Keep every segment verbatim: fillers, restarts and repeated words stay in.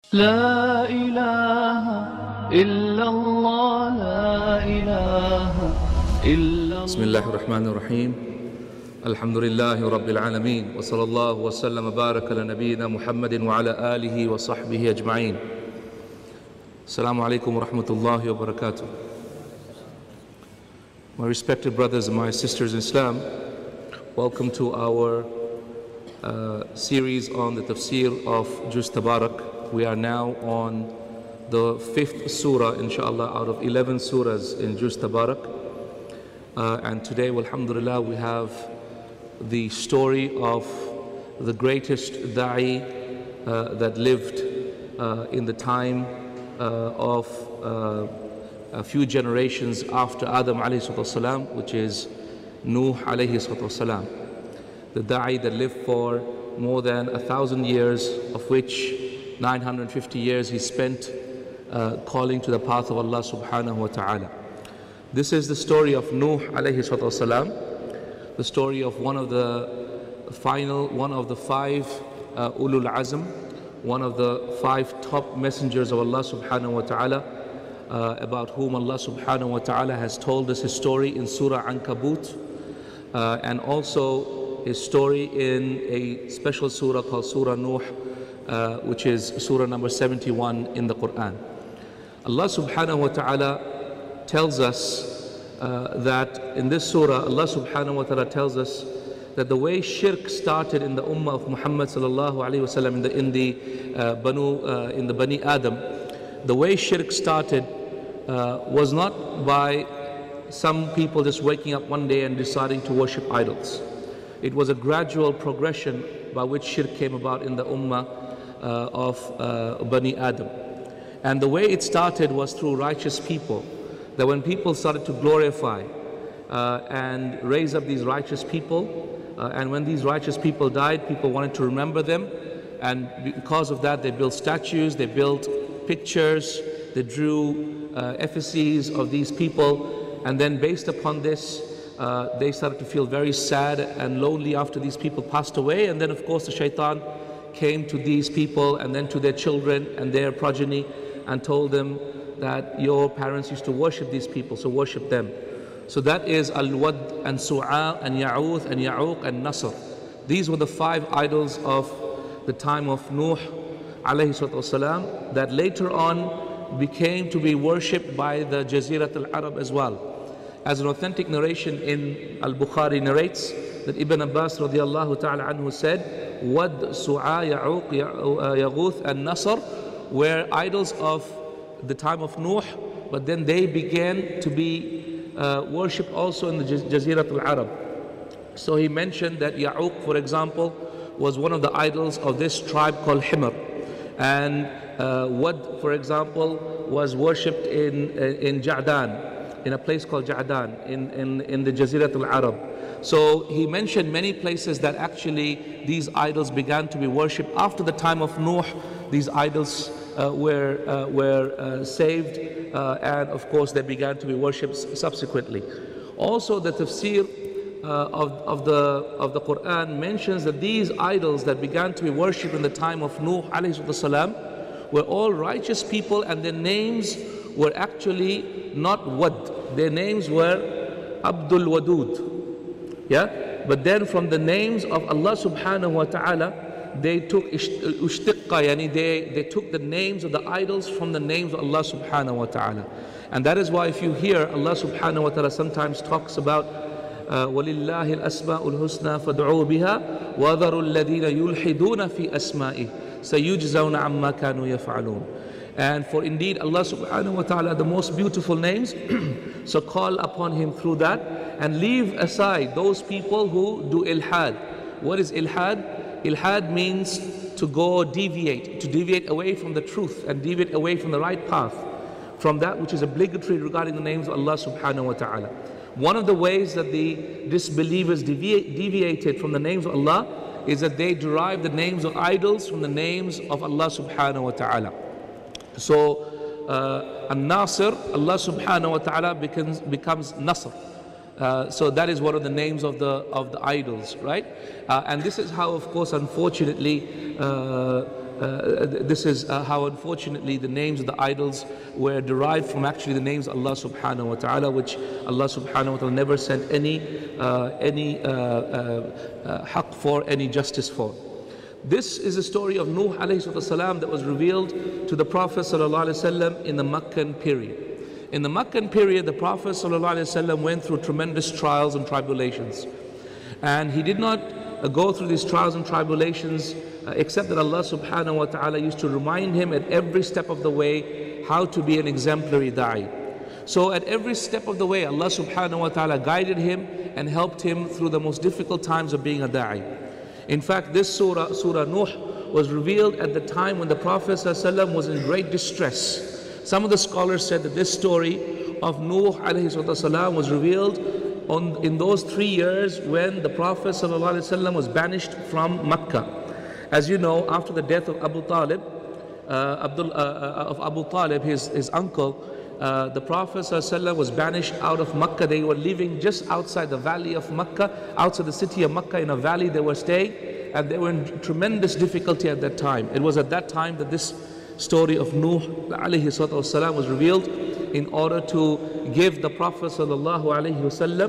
لا إله إلا الله لا إله إلا الله. بسم الله الرحمن الرحيم. الحمد لله رب العالمين وصلى الله وسلم وبارك على نبينا محمد وعلى آله وصحبه أجمعين. Assalamu alaikum wa rahmatullahi wa barakatuh. My respected brothers and my sisters in Islam, welcome to our uh, series on the tafsir of Juz Tabarak. We are now on the fifth surah, inshallah, out of eleven surahs in Juz Tabarak. Uh, and today, alhamdulillah, we have the story of the greatest da'i uh, that lived uh, in the time uh, of uh, a few generations after Adam alayhi salatu wasalam, which is Nuh alayhi salatu wasalam. The da'i that lived for more than a thousand years, of which nine hundred fifty years he spent uh, calling to the path of Allah subhanahu wa ta'ala. This is the story of Nuh alayhi salatu wasalam, the story of one of the final, one of the five uh, ulul azm, one of the five top messengers of Allah subhanahu wa ta'ala, uh, about whom Allah subhanahu wa ta'ala has told us his story in Surah Ankabut, uh, and also his story in a special surah called Surah Nuh, Uh, which is surah number seventy-one in the Quran. Allah subhanahu wa ta'ala tells us uh, that in this surah, Allah subhanahu wa ta'ala tells us that the way shirk started in the ummah of Muhammad sallallahu alayhi wa sallam, in the, in the uh, Banu, uh, in the Bani Adam, the way shirk started uh, was not by some people just waking up one day and deciding to worship idols. It was a gradual progression by which shirk came about in the ummah Uh, of uh, Bani Adam. And the way it started was through righteous people, that when people started to glorify uh, and raise up these righteous people, uh, and when these righteous people died, people wanted to remember them, and because of that they built statues, they built pictures, they drew uh, effigies of these people, and then based upon this uh, they started to feel very sad and lonely after these people passed away. And then of course the shaitan came to these people and then to their children and their progeny and told them that your parents used to worship these people, so worship them. So that is Al-Wad and Su'a and Ya'uth and Ya'uq and Nasr. These were the five idols of the time of Nuh alayhi salatu wasalam, that later on became to be worshipped by the Jazirat al-Arab as well. As an authentic narration in Al-Bukhari narrates that Ibn Abbas radiallahu ta'ala anhu said, Wad, Su'a, Ya'uq, Yaghuth and Nasr were idols of the time of Nuh, but then they began to be uh, worshipped also in the Jazirat al-Arab. So he mentioned that Ya'uq, for example, was one of the idols of this tribe called Himar. And uh, Wad, for example, was worshipped in, in Ja'dan, in a place called Ja'dan, in, in, in the Jazirat al-Arab. So he mentioned many places that actually these idols began to be worshipped. After the time of Nuh, these idols uh, were, uh, were uh, saved, uh, and of course they began to be worshipped subsequently. Also the tafsir uh, of, of, the, of the Quran mentions that these idols that began to be worshipped in the time of Nuh alayhi salam were all righteous people, and their names were actually not Wad. Their names were Abdul Wadud. Yeah, but then from the names of Allah subhanahu wa ta'ala, they took ushtiqqa, yani they, they took the names of the idols from the names of Allah subhanahu wa ta'ala. And that is why if you hear Allah subhanahu wa ta'ala sometimes talks about وَلِلَّهِ الْأَسْمَاءُ الْحُسْنَى فَادْعُوهُ بِهَا وَذَرُوا الَّذِينَ يُلْحِدُونَ فِي أَسْمَائِهِ سَيُجْزَوْنَ عَمَّا كَانُوا يَفْعَلُونَ. And for indeed Allah subhanahu wa ta'ala the most beautiful names, so call upon him through that and leave aside those people who do ilhad. What is ilhad? Ilhad means to go deviate, to deviate away from the truth and deviate away from the right path, from that which is obligatory regarding the names of Allah subhanahu wa ta'ala. One of the ways that the disbelievers deviate, deviated from the names of Allah is that they derive the names of idols from the names of Allah subhanahu wa ta'ala. So uh, An-Nasir, Allah subhanahu wa ta'ala becomes, becomes Nasr. Uh, so that is one of the names of the of the idols, right? Uh, and this is how, of course, unfortunately, uh, uh, this is uh, how unfortunately the names of the idols were derived from actually the names of Allah subhanahu wa ta'ala, which Allah subhanahu wa ta'ala never sent any, uh, any uh, uh, uh, haqq for, any justice for. This is a story of Nuh alayhi salam that was revealed to the Prophet sallallahu alaihi wasallam in the Meccan period. In the Meccan period, the Prophet sallallahu alaihi wasallam went through tremendous trials and tribulations. And he did not uh, go through these trials and tribulations uh, except that Allah subhanahu wa ta'ala used to remind him at every step of the way how to be an exemplary da'i. So at every step of the way, Allah subhanahu wa ta'ala guided him and helped him through the most difficult times of being a da'i. In fact, this surah, Surah Nuh, was revealed at the time when the Prophet ﷺ was in great distress. Some of the scholars said that this story of Nuh alayhi salam was revealed on, in those three years when the Prophet ﷺ was banished from Mecca. As you know, after the death of Abu Talib, uh, Abdul, uh, of Abu Talib, his, his uncle, Uh, the Prophet ﷺ was banished out of Mecca. They were living just outside the valley of Mecca, outside the city of Mecca, in a valley they were staying, and they were in tremendous difficulty at that time. It was at that time that this story of Nuh alayhi salam was revealed in order to give the Prophet ﷺ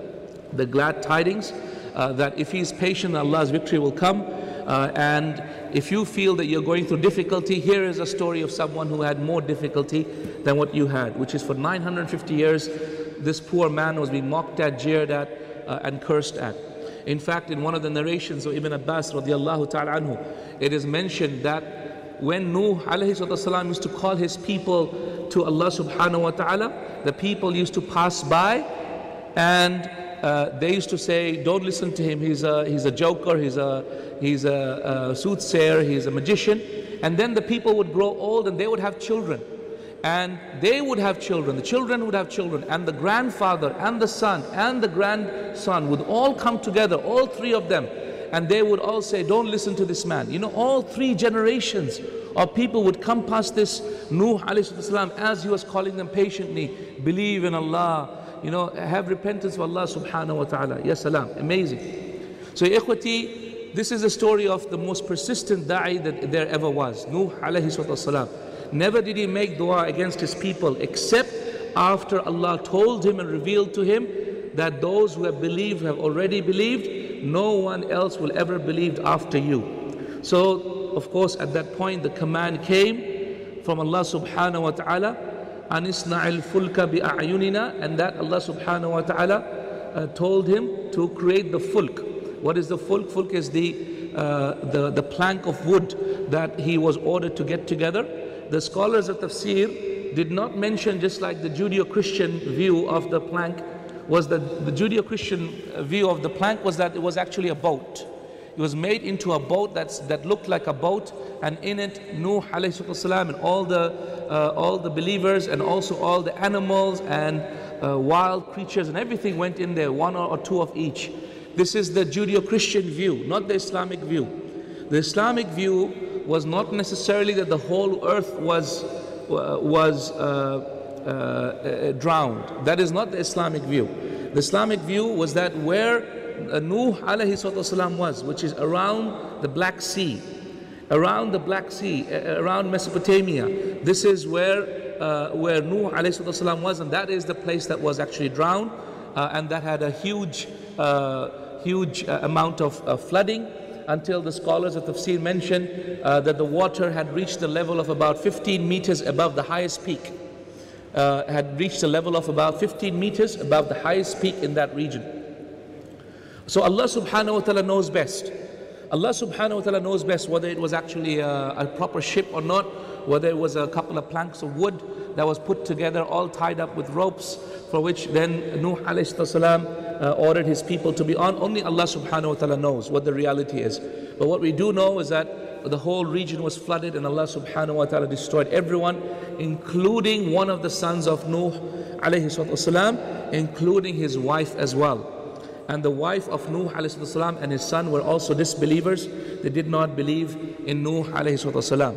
the glad tidings uh, that if he is patient, Allah's victory will come. Uh, and if you feel that you're going through difficulty, here is a story of someone who had more difficulty than what you had, which is for nine hundred fifty years, this poor man was being mocked at, jeered at, uh, and cursed at. In fact, in one of the narrations of Ibn Abbas radiallahu ta'ala anhu, it is mentioned that when Nuh alayhi salam used to call his people to Allah subhanahu wa ta'ala, the people used to pass by and Uh, they used to say, don't listen to him, he's a, he's a joker, he's, a, he's a, a soothsayer, he's a magician. And then the people would grow old and they would have children. And they would have children, the children would have children, and the grandfather and the son and the grandson would all come together, all three of them. And they would all say, don't listen to this man. You know, all three generations of people would come past this Nuh alayhi salam as he was calling them patiently, believe in Allah, you know, have repentance of Allah subhanahu wa ta'ala. Yes, salam. Amazing. So, ikhwati, this is a story of the most persistent da'i that there ever was. Nuh alayhi salam. Never did he make dua against his people except after Allah told him and revealed to him that those who have believed have already believed. No one else will ever believe after you. So, of course, at that point, the command came from Allah subhanahu wa ta'ala, Anisna'il fulka bi a'yunina, and that Allah subhanahu wa ta'ala uh, told him to create the fulk. What is the fulk? Fulk is the, uh, the, the plank of wood that he was ordered to get together. The scholars of tafsir did not mention, just like the Judeo-Christian view of the plank, was that the Judeo-Christian view of the plank was that it was actually a boat. It was made into a boat that's, that looked like a boat, and in it Nuh alayhi salam and all the, uh, all the believers and also all the animals and uh, wild creatures and everything went in there, one or, or two of each. This is the Judeo-Christian view, not the Islamic view. The Islamic view was not necessarily that the whole earth was, uh, was uh, uh, uh, drowned. That is not the Islamic view. The Islamic view was that where Uh, Nuh alayhi salam was, which is around the Black Sea, around the Black Sea, uh, around Mesopotamia. This is where uh, where Nuh alayhi salam was, and that is the place that was actually drowned, uh, and that had a huge, uh, huge uh, amount of uh, flooding, until the scholars of tafsir mention uh, that the water had reached the level of about fifteen meters above the highest peak. Uh, had reached a level of about fifteen meters above the highest peak in that region. So Allah subhanahu wa ta'ala knows best. Allah subhanahu wa ta'ala knows best whether it was actually a, a proper ship or not, whether it was a couple of planks of wood that was put together, all tied up with ropes, for which then Nuh alayhi salam uh, ordered his people to be on. Only Allah subhanahu wa ta'ala knows what the reality is. But what we do know is that the whole region was flooded and Allah subhanahu wa ta'ala destroyed everyone, including one of the sons of Nuh alayhi salam, including his wife as well. And the wife of Nuh alayhi salam and his son were also disbelievers. They did not believe in Nuh alayhi salam.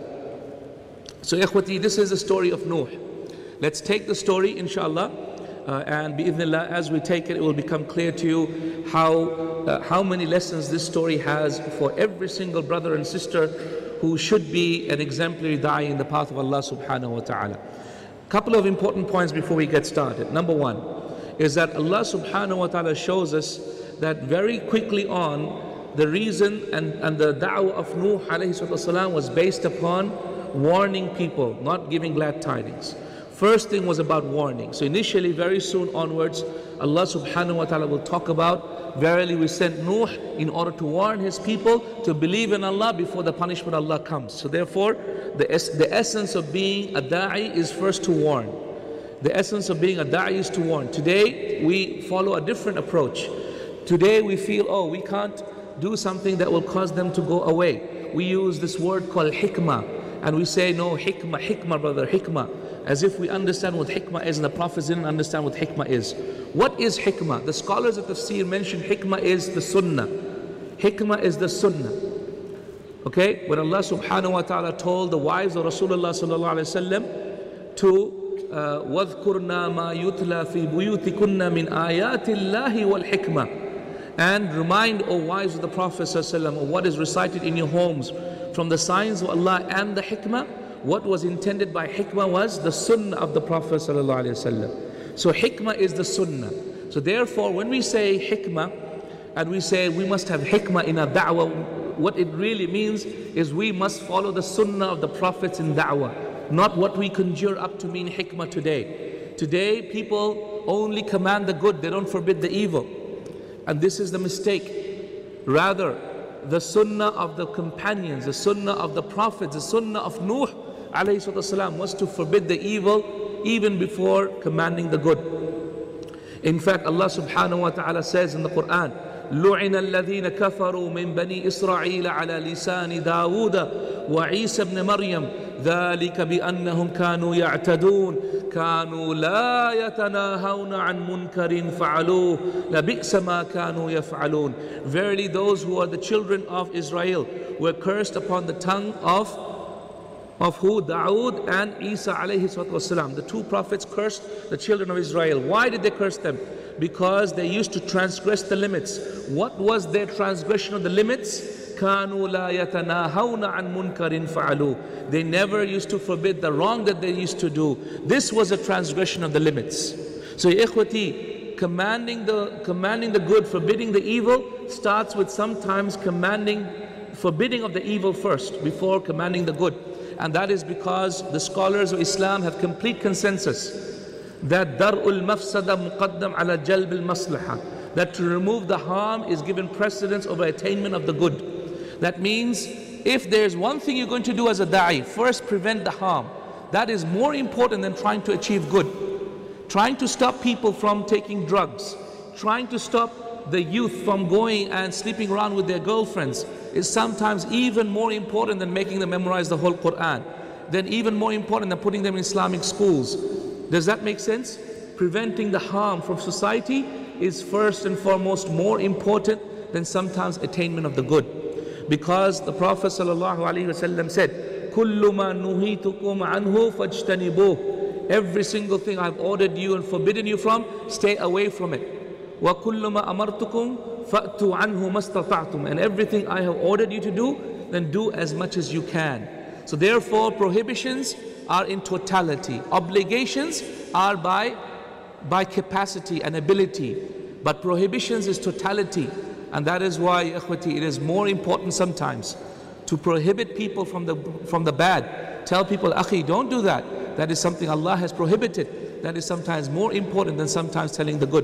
So ikhwati, this is the story of Nuh. Let's take the story inshallah, uh, and bi'idhnillah, as we take it, it will become clear to you how, uh, how many lessons this story has for every single brother and sister who should be an exemplary da'i in the path of Allah subhanahu wa ta'ala. Couple of important points before we get started. Number one is that Allah subhanahu wa ta'ala shows us that very quickly on, the reason and, and the da'wah of Nuh alayhi salatu was based upon warning people, not giving glad tidings. First thing was about warning. So initially, very soon onwards, Allah subhanahu wa ta'ala will talk about, verily we sent Nuh in order to warn his people to believe in Allah before the punishment of Allah comes. So therefore, the, es the essence of being a da'i is first to warn. The essence of being a da'i is to warn. Today, we follow a different approach. Today, we feel, oh, we can't do something that will cause them to go away. We use this word called hikmah. And we say, no, hikmah, hikmah, brother, hikmah. As if we understand what hikmah is, and the Prophet didn't understand what hikmah is. What is hikmah? The scholars of tafsir mention hikmah is the sunnah. Hikmah is the sunnah. Okay? When Allah subhanahu wa ta'ala told the wives of Rasulullah sallallahu alayhi wa sallam to وَاذْكُرْنَا مَا يُتْلَى فِي بُيُوتِكُنَّ مِنْ آيَاتِ اللَّهِ وَالْحِكْمَةِ, and remind, O wives of the Prophet ﷺ, of what is recited in your homes from the signs of Allah and the hikmah. What was intended by hikmah was the sunnah of the Prophet ﷺ. So hikmah is the sunnah. So therefore, when we say hikmah, and we say we must have hikmah in our da'wah, what it really means is we must follow the sunnah of the prophets in da'wah, not what we conjure up to mean hikmah today. Today, people only command the good, they don't forbid the evil. And this is the mistake. Rather, the sunnah of the companions, the sunnah of the prophets, the sunnah of Nuh alayhi salatu was to forbid the evil even before commanding the good. In fact, Allah subhanahu wa ta'ala says in the Quran, لُعِنَ الَّذِينَ كَفَرُوا مِن بَنِي إِسْرَائِيلَ عَلَى لِسَانِ دَاوُودَ وَعِيسَى بْنِ مَرْيَمَ ذلك بأنهم كانوا يعتدون كانوا لا يتناهون عن منكر فعلوه لبئس ما كانوا يفعلون. Verily those who are the children of Israel were cursed upon the tongue of of who? Dawood and Isa alayhi salatu wasalam. The two prophets cursed the children of Israel. Why did they curse them? Because they used to transgress the limits. What was their transgression of the limits? كانوا لا يتناهون عن منكر فعلوه. They never used to forbid the wrong that they used to do. This was a transgression of the limits. So ikhwati, commanding the commanding the good, forbidding the evil starts with sometimes commanding forbidding of the evil first before commanding the good. And that is because the scholars of Islam have complete consensus that dar'ul mafsada muqaddam ala jalb al maslaha, that to remove the harm is given precedence over attainment of the good. That means if there's one thing you're going to do as a da'i, first prevent the harm. That is more important than trying to achieve good. Trying to stop people from taking drugs, trying to stop the youth from going and sleeping around with their girlfriends is sometimes even more important than making them memorize the whole Quran, then even more important than putting them in Islamic schools. Does that make sense? Preventing the harm from society is first and foremost more important than sometimes attainment of the good. Because the Prophet ﷺ said, كُلُّ مَا نُهِيتُكُمْ عَنْهُ فَاجْتَنِبُوهُ. Every single thing I've ordered you and forbidden you from, stay away from it. وَكُلُّ مَا أَمَرْتُكُمْ فَأْتُوا عَنْهُ مَا اسْتَطَعْتُمْ. And everything I have ordered you to do, then do as much as you can. So therefore, prohibitions are in totality. Obligations are by, by capacity and ability. But prohibitions is totality. And that is why, ikhwati, it is more important sometimes to prohibit people from the, from the bad. Tell people, akhi, don't do that. That is something Allah has prohibited. That is sometimes more important than sometimes telling the good.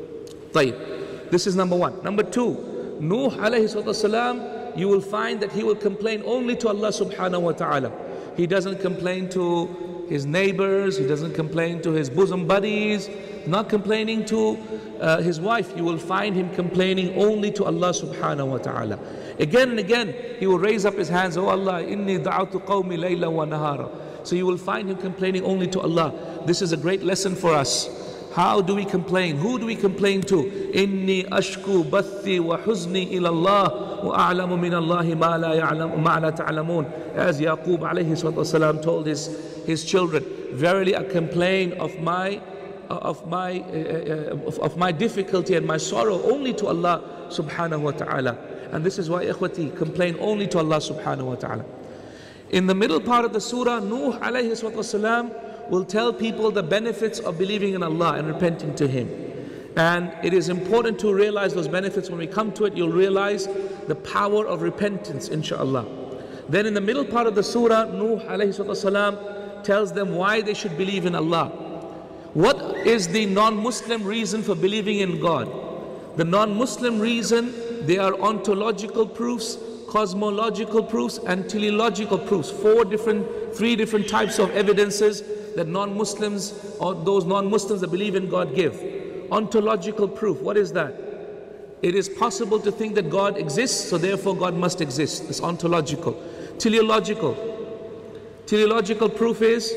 Tayyib. This is number one. Number two, Nuh alayhi salatu, you will find that he will complain only to Allah subhanahu wa ta'ala. He doesn't complain to his neighbors, he doesn't complain to his bosom buddies, not complaining to uh, his wife. You will find him complaining only to Allah subhanahu wa ta'ala. Again and again, he will raise up his hands, Oh Allah, inni da'atu qawmi layla wa nahara. So you will find him complaining only to Allah. This is a great lesson for us. How do we complain? Who do we complain to? Inni ashku bathi wa huzni ila Allah wa a'lamu min Allahi ma la ya'lamu ma la ta'lamun. As Yaqub alayhi salatu told his, his children, verily I complain of my of my uh, of, of my difficulty and my sorrow only to Allah subhanahu wa ta'ala. And this is why, ikhwati, complain only to Allah subhanahu wa ta'ala. In the middle part of the surah, Nuh alayhi wasalam will tell people the benefits of believing in Allah and repenting to Him. And it is important to realize those benefits. When we come to it, you'll realize the power of repentance, inshallah. Then in the middle part of the surah, Nuh alayhi wasalam tells them why they should believe in Allah. What is the non-Muslim reason for believing in God? The non-Muslim reason, they are ontological proofs, cosmological proofs, and teleological proofs. Four different, three different types of evidences that non-Muslims or those non-Muslims that believe in God give. Ontological proof, what is that? It is possible to think that God exists, so therefore God must exist. It's ontological. Teleological. Teleological proof is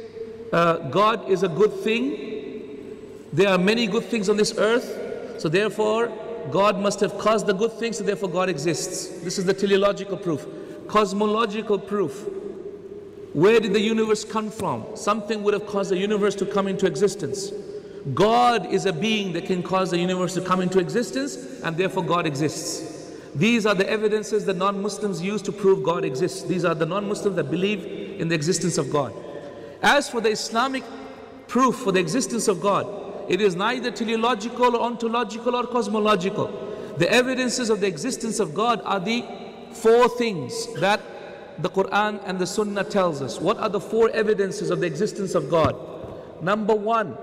uh, God is a good thing. There are many good things on this earth, so therefore God must have caused the good things, so therefore God exists. This is the teleological proof. Cosmological proof. Where did the universe come from? Something would have caused the universe to come into existence. God is a being that can cause the universe to come into existence, and therefore God exists. These are the evidences that non-Muslims use to prove God exists. These are the non-Muslims that believe in the existence of God. As for the Islamic proof for the existence of God, it is neither teleological or ontological or cosmological. The evidences of the existence of God are the four things that the Quran and the Sunnah tells us. What are the four evidences of the existence of God? Number one,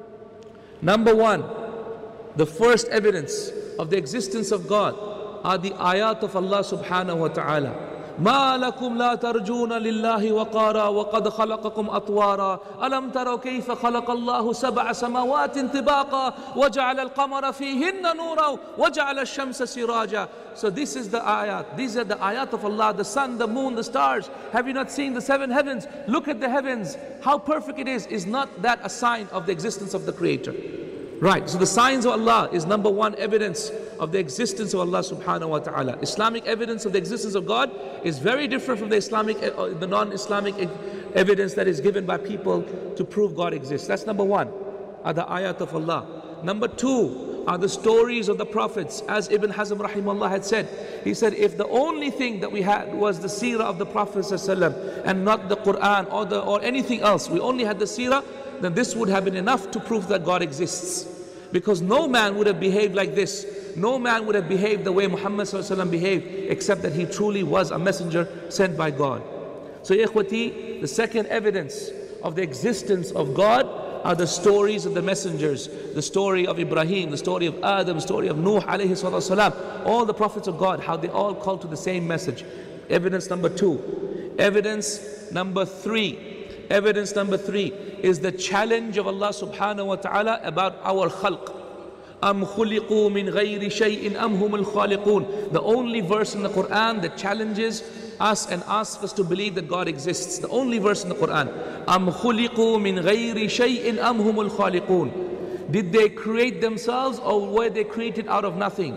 number one, the first evidence of the existence of God are the ayat of Allah subhanahu wa ta'ala. ما لكم لا ترجون لله وقارا وقد خلقكم أطوارا ألم تروا كيف خلق الله سبع سماوات طباقا وجعل القمر فيهن نورا وجعل الشمس سراجا. So this is the ayat. These are the ayat of Allah, the sun, the moon, the stars. Have you not seen the seven heavens? Look at the heavens. How perfect it is. Is not that a sign of the existence of the Creator? Right, so the signs of Allah is number one evidence of the existence of Allah subhanahu wa ta'ala. Islamic evidence of the existence of God is very different from the Islamic, uh, the non-Islamic evidence that is given by people to prove God exists. That's number one, are the ayat of Allah. Number two are the stories of the prophets. As Ibn Hazm rahimahullah had said, he said, if the only thing that we had was the seerah of the Prophet ﷺ and not the Quran or, the, or anything else, we only had the seerah, then this would have been enough to prove that God exists. Because no man would have behaved like this. No man would have behaved the way Muhammad ﷺ behaved, except that he truly was a messenger sent by God. So ikhwati, the second evidence of the existence of God are the stories of the messengers. The story of Ibrahim, the story of Adam, the story of Nuh alayhi salam. All the prophets of God, how they all call to the same message. Evidence number two. Evidence number three. Evidence number three is the challenge of Allah subhanahu wa ta'ala about our khalq. Am khuliqu min ghayri shay'in am humul khaliqun. The only verse in the Quran that challenges us and asks us to believe that God exists. The only verse in the Quran. Am khuliqu min ghayri shay'in am humul khaliqun. Did they create themselves or were they created out of nothing?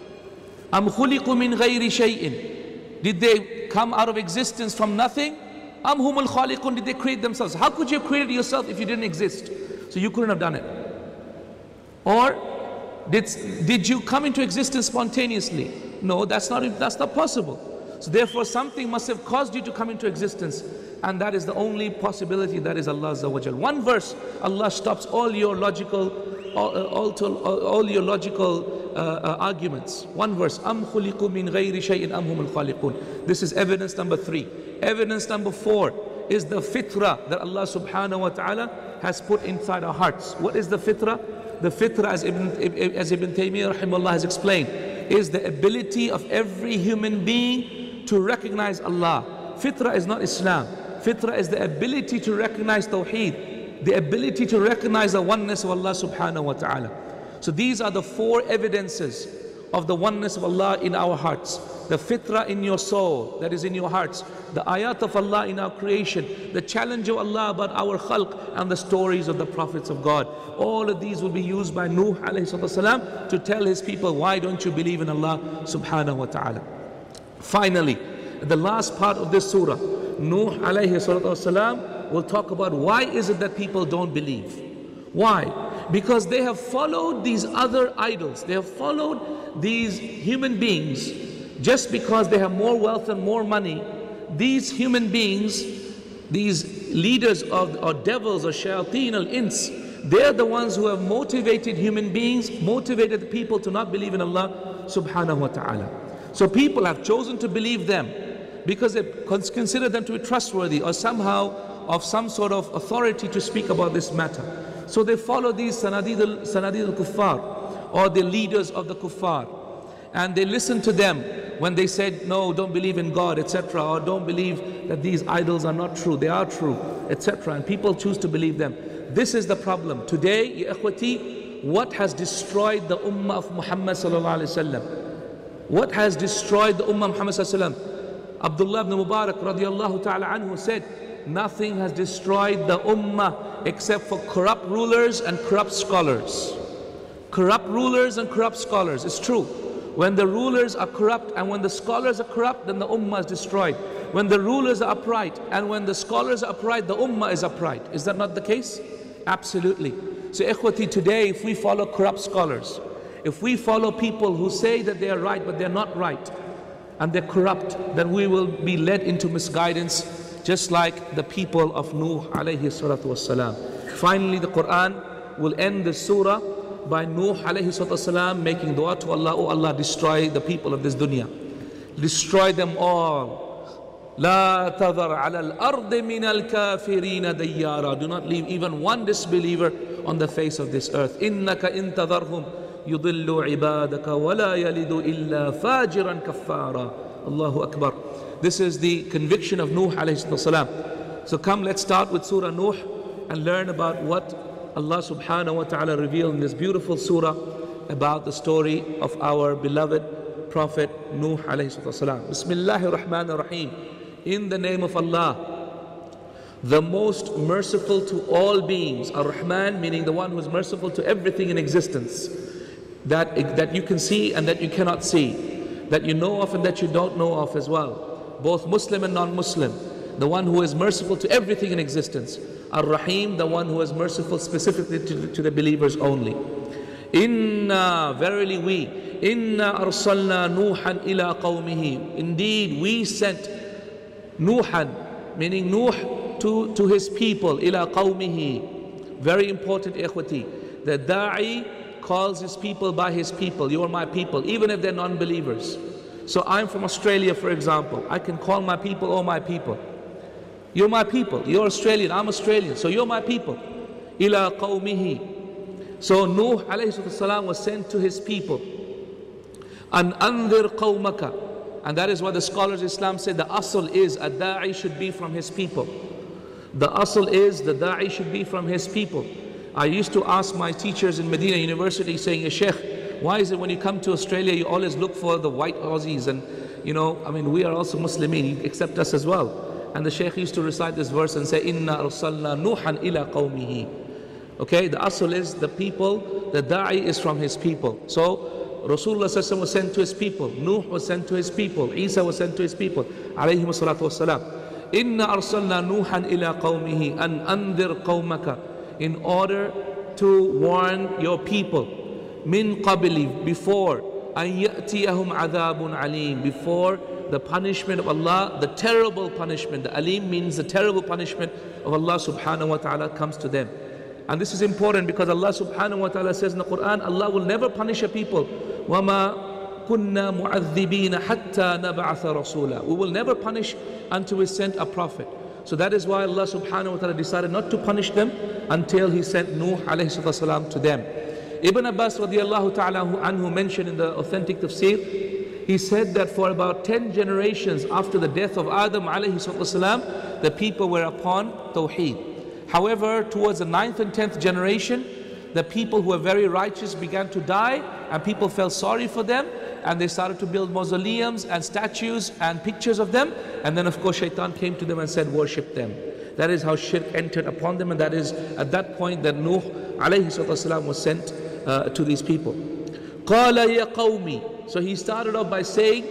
Am khuliqu min ghayri shay'in. Did they come out of existence from nothing? Am humul khaliqun, did they create themselves? How could you have created yourself if you didn't exist? So you couldn't have done it. Or did, did you come into existence spontaneously? No, that's not, that's not possible. So therefore something must have caused you to come into existence, and that is the only possibility, that is Allah Azza wa Jal. One verse, Allah stops all your logical, all, all, all your logical uh, uh, arguments. One verse, Am khuliqu min ghayri shay'in am humul khaliqun. This is evidence number three. Evidence number four is the fitrah that Allah subhanahu wa ta'ala has put inside our hearts. What is the fitrah? The fitrah, as Ibn, as Ibn Taymiyyah rahimahullah has explained, is the ability of every human being to recognize Allah. Fitrah is not Islam. Fitrah is the ability to recognize Tawheed, the ability to recognize the oneness of Allah subhanahu wa ta'ala. So these are the four evidences of the oneness of Allah in our hearts. The fitrah in your soul, that is in your hearts. The ayat of Allah in our creation. The challenge of Allah about our khalq, and the stories of the prophets of God. All of these will be used by Nuh alayhi salam to tell his people, why don't you believe in Allah subhanahu wa ta'ala? Finally, the last part of this surah, Nuh alayhi salam will talk about why is it that people don't believe. Why? Because they have followed these other idols. They have followed these human beings just because they have more wealth and more money. these human beings, these leaders of or devils or shayateen al-ins, they're the ones who have motivated human beings, motivated the people to not believe in Allah subhanahu wa ta'ala. So people have chosen to believe them because they consider them to be trustworthy or somehow of some sort of authority to speak about this matter. So they follow these sanadid al-kuffar or the leaders of the kuffar, and they listen to them when they said, no, don't believe in God, et cetera, or don't believe that these idols are not true, they are true, et cetera. And people choose to believe them. This is the problem. Today, ya ikhwati, what has destroyed the ummah of Muhammad sallallahu alaihi wasallam? What has destroyed the ummah of Muhammad sallallahu alaihi wasallam? Abdullah ibn Mubarak radiallahu ta'ala anhu said, nothing has destroyed the ummah except for corrupt rulers and corrupt scholars. Corrupt rulers and corrupt scholars. It's true. When the rulers are corrupt and when the scholars are corrupt, then the ummah is destroyed. When the rulers are upright and when the scholars are upright, the ummah is upright. Is that not the case? Absolutely. So ikhwati, today if we follow corrupt scholars, if we follow people who say that they are right but they're not right and they're corrupt, then we will be led into misguidance just like the people of Nuh alayhi salatu wassalam. Finally, the Quran will end the surah by Nuh alayhi salatu wassalam making dua to Allah, oh Allah, destroy the people of this dunya. Destroy them all. لا تذر على الأرض من الكافرين ديارا. Do not leave even one disbeliever on the face of this earth. إنك إن تذرهم يضلوا عبادك ولا يلدوا إلا فاجرا كفارا. Allahu Akbar. This is the conviction of Nuh alayhi salam. So come, let's start with Surah Nuh and learn about what Allah subhanahu wa ta'ala revealed in this beautiful surah about the story of our beloved Prophet Nuh alayhi salam. Bismillahir Rahmanir Rahim. In the name of Allah, the most merciful to all beings. Ar-Rahman, meaning the one who is merciful to everything in existence, that, that you can see and that you cannot see, that you know of and that you don't know of as well, both Muslim and non-Muslim. The one who is merciful to everything in existence. Ar-Rahim, the one who is merciful specifically to, to the believers only. Inna, verily we, Inna arsalna Nuhan ila qawmihi. Indeed, we sent Nuhan, meaning Nuh, to, to his people, ila qawmihi. Very important, ikhwati. The da'i calls his people by his people. You are my people, even if they're non-believers. So I'm from Australia, for example. I can call my people, oh my people. You're my people. You're Australian, I'm Australian. So you're my people. Ila qawmihi. So Nuh alayhi salam was sent to his people. An anzir qawmaka. And that is why the scholars of Islam said the asl is a da'i should be from his people. The asl is the da'i should be from his people. I used to ask my teachers in Medina University saying, Sheikh, why is it when you come to Australia you always look for the white Aussies? And you know, I mean, we are also Muslimin, you accept us as well. And the Shaykh used to recite this verse and say, Inna arsalna Nuhan ila qawmihi. Okay, the asl is the people, the da'i is from his people. So Rasulullah was sent to his people, Nuh was sent to his people, Isa was sent to his people, alayhi salatu wassalam. Inna arsalna Nuhan ila qawmihi an andir qawmaka, in order to warn your people, min qabli, before, an ya'tiyahum adhabun alim, before the punishment of Allah, the terrible punishment. The alim means the terrible punishment of Allah subhanahu wa ta'ala comes to them. And this is important because Allah subhanahu wa ta'ala says in the Quran, Allah will never punish a people. وَمَا كُنَّا مُعَذِّبِينَ حَتَّى نَبْعَثَ رَسُولًا. We will never punish until we send a prophet. So that is why Allah subhanahu wa ta'ala decided not to punish them until He sent Nuh alayhi salam to them. Ibn Abbas radiallahu ta'ala anhu mentioned in the authentic tafsir, he said that for about ten generations after the death of Adam alayhi salam, the people were upon Tawheed. However, towards the ninth and tenth generation, the people who were very righteous began to die and people felt sorry for them and they started to build mausoleums and statues and pictures of them. And then of course Shaitan came to them and said, worship them. That is how shirk entered upon them, and that is at that point that Nuh alayhi salam was sent uh, to these people. Qala ya qawmi. So he started off by saying,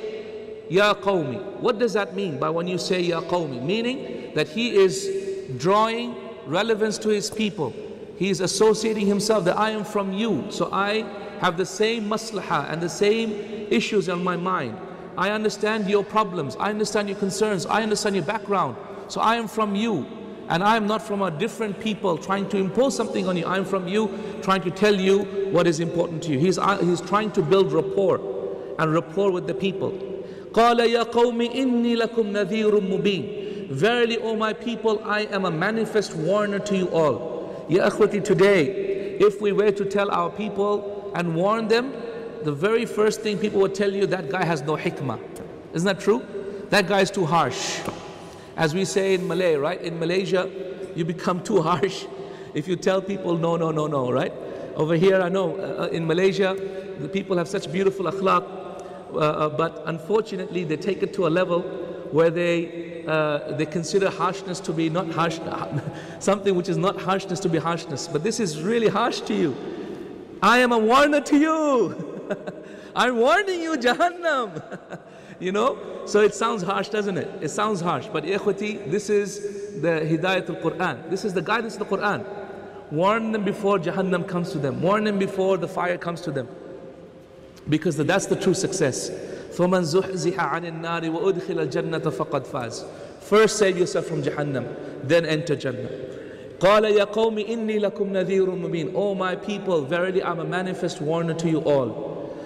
Ya qawmi. What does that mean by when you say Ya qawmi? Meaning that he is drawing relevance to his people. He is associating himself that I am from you, so I have the same maslahah and the same issues on my mind. I understand your problems. I understand your concerns. I understand your background. So I am from you. And I am not from a different people trying to impose something on you. I am from you trying to tell you what is important to you. He's, uh, he's trying to build rapport and rapport with the people. قَالَ يَا قَوْمِ إِنِّي لَكُمْ نَذِيرٌ مُبِينٌ. Verily, O my people, I am a manifest warner to you all. Ya akhwati, today, if we were to tell our people and warn them, the very first thing people would tell you, that guy has no hikmah. Isn't that true? That guy is too harsh. As we say in Malay, right? In Malaysia, you become too harsh if you tell people no, no, no, no, right? Over here, I know, uh, in Malaysia, the people have such beautiful akhlaq, uh, uh, but unfortunately, they take it to a level where they, uh, they consider harshness to be not harsh, something which is not harshness to be harshness. But this is really harsh to you. I am a warner to you. I'm warning you, Jahannam. You know, so it sounds harsh, doesn't it? It sounds harsh, but ikhwati, this is the hidayat al-Quran. This is the guidance of the Quran. Warn them before Jahannam comes to them. Warn them before the fire comes to them. Because that's the true success. فَمَنْ زُحْزِحَ عَنِ النَّارِ وَأُدْخِلَ الْجَنَّةَ فَقَدْ فَازَ. First save yourself from Jahannam, then enter Jannah. قَالَ يَا قَوْمِ إِنِّي لَكُمْ نَذِيرٌ مُبِينٌ. O my people, verily I'm a manifest warner to you all.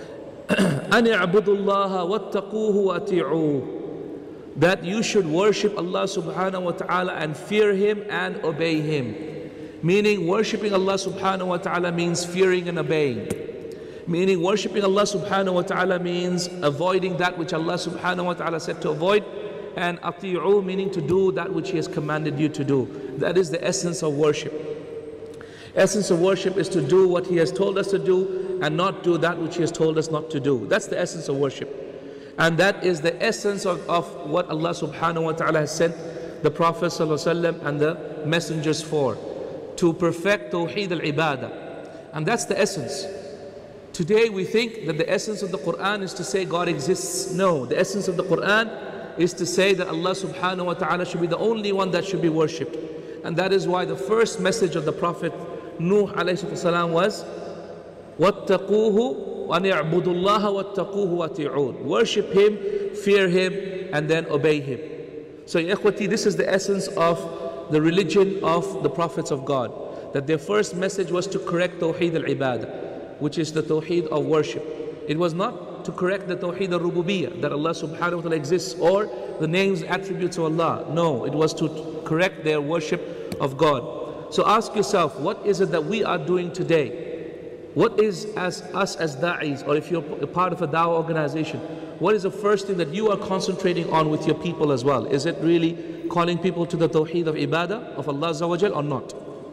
أَنِ اعْبُدُوا اللَّهَ وَاتَّقُوهُ وَأَطِيعُوهُ. That you should worship Allah subhanahu wa ta'ala and fear Him and obey Him. Meaning worshipping Allah subhanahu wa ta'ala means fearing and obeying. Meaning worshipping Allah subhanahu wa ta'ala means avoiding that which Allah subhanahu wa ta'ala said to avoid, and ati'u meaning to do that which He has commanded you to do. That is the essence of worship. Essence of worship is to do what He has told us to do and not do that which He has told us not to do. That's the essence of worship. And that is the essence of, of what Allah subhanahu wa ta'ala has sent the Prophet sallallahu alaihi wasallam and the messengers for, to perfect Tawheed al-Ibadah. And that's the essence. Today we think that the essence of the Quran is to say God exists. No, the essence of the Quran is to say that Allah subhanahu wa ta'ala should be the only one that should be worshipped. And that is why the first message of the Prophet Nuh alayhi salam was وَاتَّقُوهُ وَنِعْبُدُ اللَّهَ وَاتَّقُوهُ وَاتِعُونَ. Worship Him, fear Him, and then obey Him. So ikhwati, this is the essence of the religion of the prophets of God. That their first message was to correct Tawheed al-Ibadah, which is the Tawheed of worship. It was not to correct the Tawheed al-Rububiyyah, that Allah subhanahu wa ta'ala exists, or the names, attributes of Allah. No, it was to correct their worship of God. So ask yourself, what is it that we are doing today? What is, as us as da'is, or if you're a part of a da'wah organization, what is the first thing that you are concentrating on with your people as well? Is it really calling people to the Tawheed of Ibadah of Allah Azza wa Jal or not?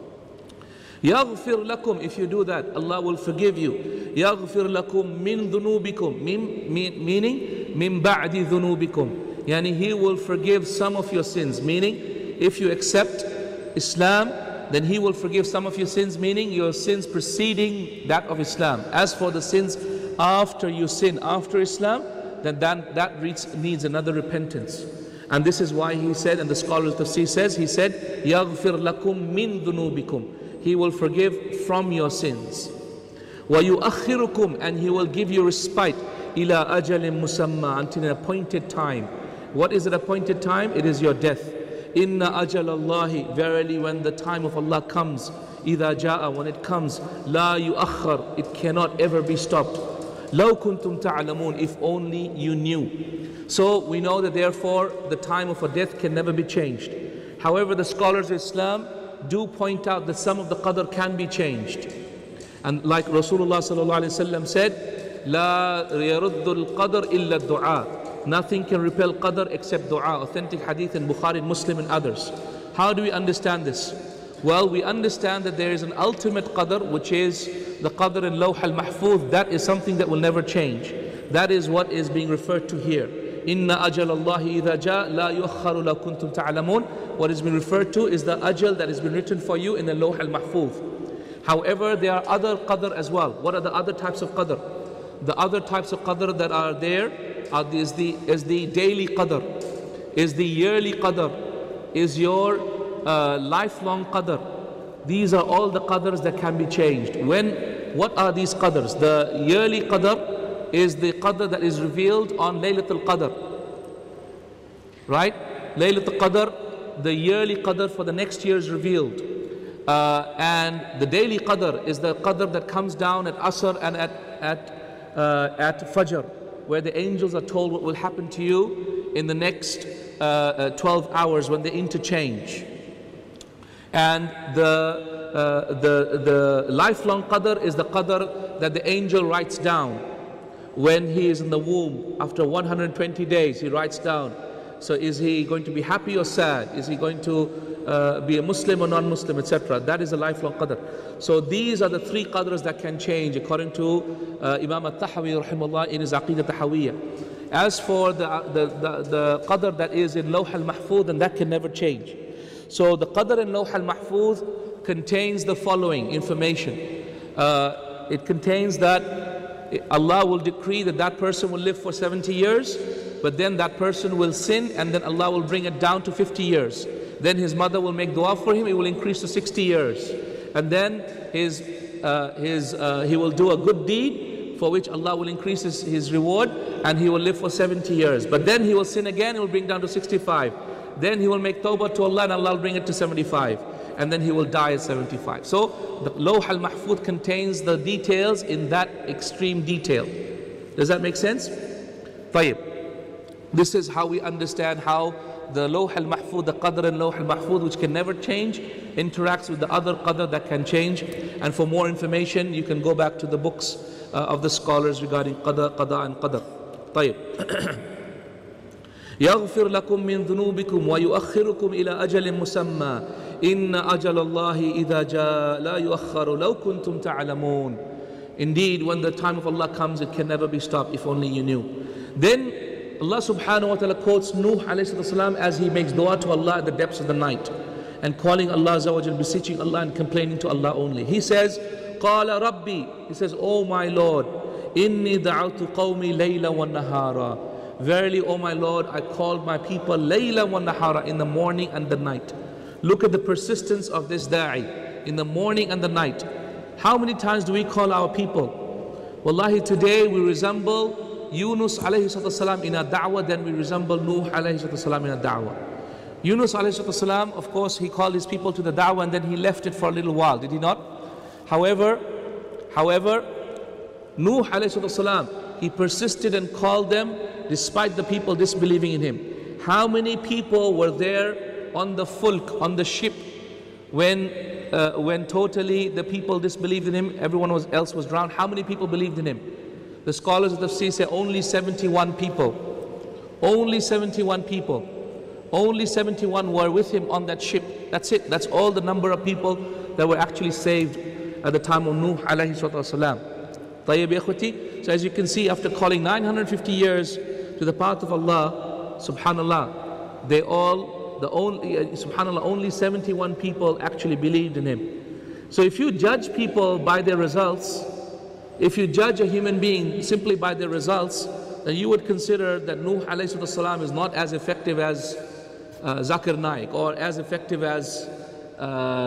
يَغْفِرْ لَكُمْ. If you do that, Allah will forgive you. يَغْفِرْ لَكُمْ مِنْ ذُنُوبِكُمْ. Mean, mean, meaning, مِنْ بَعْدِ ذُنُوبِكُمْ. Yani He will forgive some of your sins. Meaning, if you accept Islam, then He will forgive some of your sins, meaning your sins preceding that of Islam. As for the sins after you sin, after Islam, then that, that needs another repentance. And this is why He said, and the scholar of Tafsir says, He said, يَغْفِرْ لَكُمْ مِنْ ذُنُوبِكُمْ. He will forgive from your sins. وَيُؤَخِّرُكُمْ. And He will give you respite إِلَىٰ أَجَلٍ مُسَمَّى, until an appointed time. What is an appointed time? It is your death. Inna ajal Allahi, verily when the time of Allah comes, إِذَا جَاءَ, when it comes, لَا يُؤَخَّرْ, it cannot ever be stopped. لَوْ كُنْتُمْ تَعْلَمُونَ, if only you knew. So we know that therefore the time of a death can never be changed. However, the scholars of Islam do point out that some of the qadr can be changed. And like Rasulullah sallallahu alaihi wasallam said, لَا يَرُدُّ الْقَدْرِ إِلَّا الدُّعَاء. Nothing can repel qadr except dua. Authentic hadith in Bukhari, Muslim and others. How do we understand this? Well, we understand that there is an ultimate qadr, which is the qadr in Lawh al-Mahfuz. That is something that will never change. That is what is being referred to here. Inna ajal Allahi idha ja la yuakharu law kuntum ta'lamun. What is being referred to is the ajal that has been written for you in the Lawh al-Mahfuz. However, there are other qadr as well. What are the other types of qadr? The other types of qadr that are there are is the, is the daily qadr, is the yearly qadr, is your uh, lifelong qadr. These are all the qadrs that can be changed. When, what are these qadrs? The yearly qadr is the qadr that is revealed on Laylatul Qadr. Right? Laylatul Qadr, the yearly qadr for the next year is revealed. Uh, and the daily qadr is the qadr that comes down at Asr and at, at, uh, at Fajr, where the angels are told what will happen to you in the next uh, uh, twelve hours when they interchange. And the Uh, the, the lifelong qadr is the qadr that the angel writes down when he is in the womb. After one hundred twenty days, he writes down. So is he going to be happy or sad? Is he going to uh, be a Muslim or non-Muslim, et cetera. That is a lifelong qadr. So these are the three qadrs that can change according to uh, Imam al-Tahawi rahimahullah in his Aqidah Tahawiyya. As for the, the, the, the qadr that is in Lawh al-Mahfuz, then that can never change. So the qadr in Lawh al-Mahfuz contains the following information. Uh, it contains that Allah will decree that that person will live for seventy years, but then that person will sin and then Allah will bring it down to fifty years. Then his mother will make dua for him, it will increase to sixty years. And then his, uh, his, uh, he will do a good deed for which Allah will increase his, his reward, and he will live for seventy years. But then he will sin again, it will bring down to sixty-five. Then he will make tawbah to Allah and Allah will bring it to seventy-five. And then he will die at seventy-five. So the Lawh al-Mahfuz contains the details in that extreme detail. Does that make sense? Tayyib. This is how we understand how the Lawh al-Mahfuz, the qadr in Lawh al-Mahfuz, which can never change, interacts with the other qadr that can change. And for more information, you can go back to the books uh, of the scholars regarding qadr, qada and qadr. Tayyib. يغفر لكم من ذنوبكم ويؤخركم إلى أجل مسمى إن أجل الله إذا جاء لا يؤخر لو كنتم تعلمون. Indeed, when the time of Allah comes, it can never be stopped if only you knew. Then Allah subhanahu wa ta'ala quotes Nuh alayhi salam as he makes dua to Allah at the depths of the night and calling Allah azza wa jal, beseeching Allah and complaining to Allah only. He says, قال ربي, he says, oh my Lord, إني دعوت قومي ليلا ونهارا. Verily, O my Lord, I called my people layla wa nahara, in the morning and the night. Look at the persistence of this da'i, in the morning and the night. How many times do we call our people? Wallahi, today we resemble Yunus alayhi salam in a da'wah than we resemble Nuh alayhi salam in a da'wah. Yunus alayhi salam, of course, he called his people to the da'wah and then he left it for a little while, did he not? However, however, Nuh alayhi salam, he persisted and called them despite the people disbelieving in him. How many people were there on the fulk, on the ship, when uh, when totally the people disbelieved in him, everyone was, else was drowned? How many people believed in him? The scholars of the sea say only seventy-one people. Only seventy-one people. Only seventy-one were with him on that ship. That's it. That's all the number of people that were actually saved at the time of Nuh alayhi salam. Tayyib ya ikhwati. So as you can see, after calling nine hundred fifty years to the path of Allah, subhanallah, they all, the only, uh, subhanallah, only seventy-one people actually believed in him. So if you judge people by their results, if you judge a human being simply by their results, then you would consider that Nuh alayhi salam is not as effective as uh, Zakir Naik, or as effective as uh,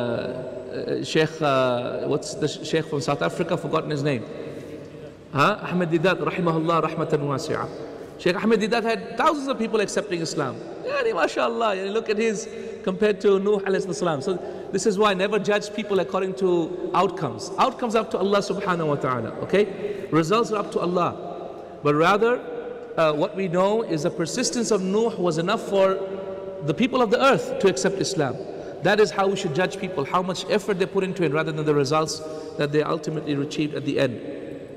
uh, Sheikh, uh, what's the Sheikh from South Africa, forgotten his name. Huh? Ahmed Deedat, rahimahullah, rahmatan wasi'ah. Sheikh Ahmed Deedat had thousands of people accepting Islam. Yani, mashallah, yani, look at his, compared to Nuh alayhi salam. So this is why never judge people according to outcomes. Outcomes are up to Allah subhanahu wa ta'ala, okay? Results are up to Allah. But rather, uh, what we know is the persistence of Nuh was enough for the people of the earth to accept Islam. That is how we should judge people, how much effort they put into it rather than the results that they ultimately achieved at the end.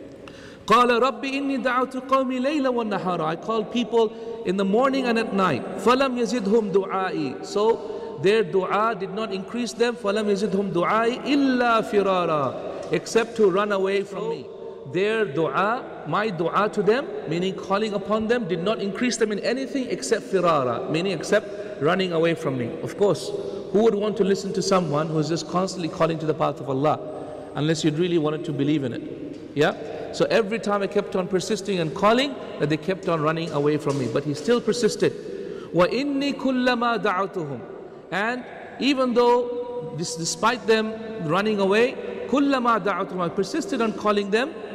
قال رب إني دعوت قومي ليلا والنهار. I called people in the morning and at night. فلم يزدهم دعائي. So their dua did not increase them. فلم يزدهم دعائي إلا فرارا. Except to run away from me. Their dua, my dua to them, meaning calling upon them, did not increase them in anything except firara, meaning except running away from me. Of course, who would want to listen to someone who is just constantly calling to the path of Allah, unless you really wanted to believe in it? Yeah? So every time I kept on persisting and calling, that they kept on running away from me. But he still persisted. وَإِنِّي كُلَّمَا دَعَوْتُهُمْ. And even though, this, despite them running away, كُلَّمَا دَعَوْتُهُمْ, I persisted on calling them,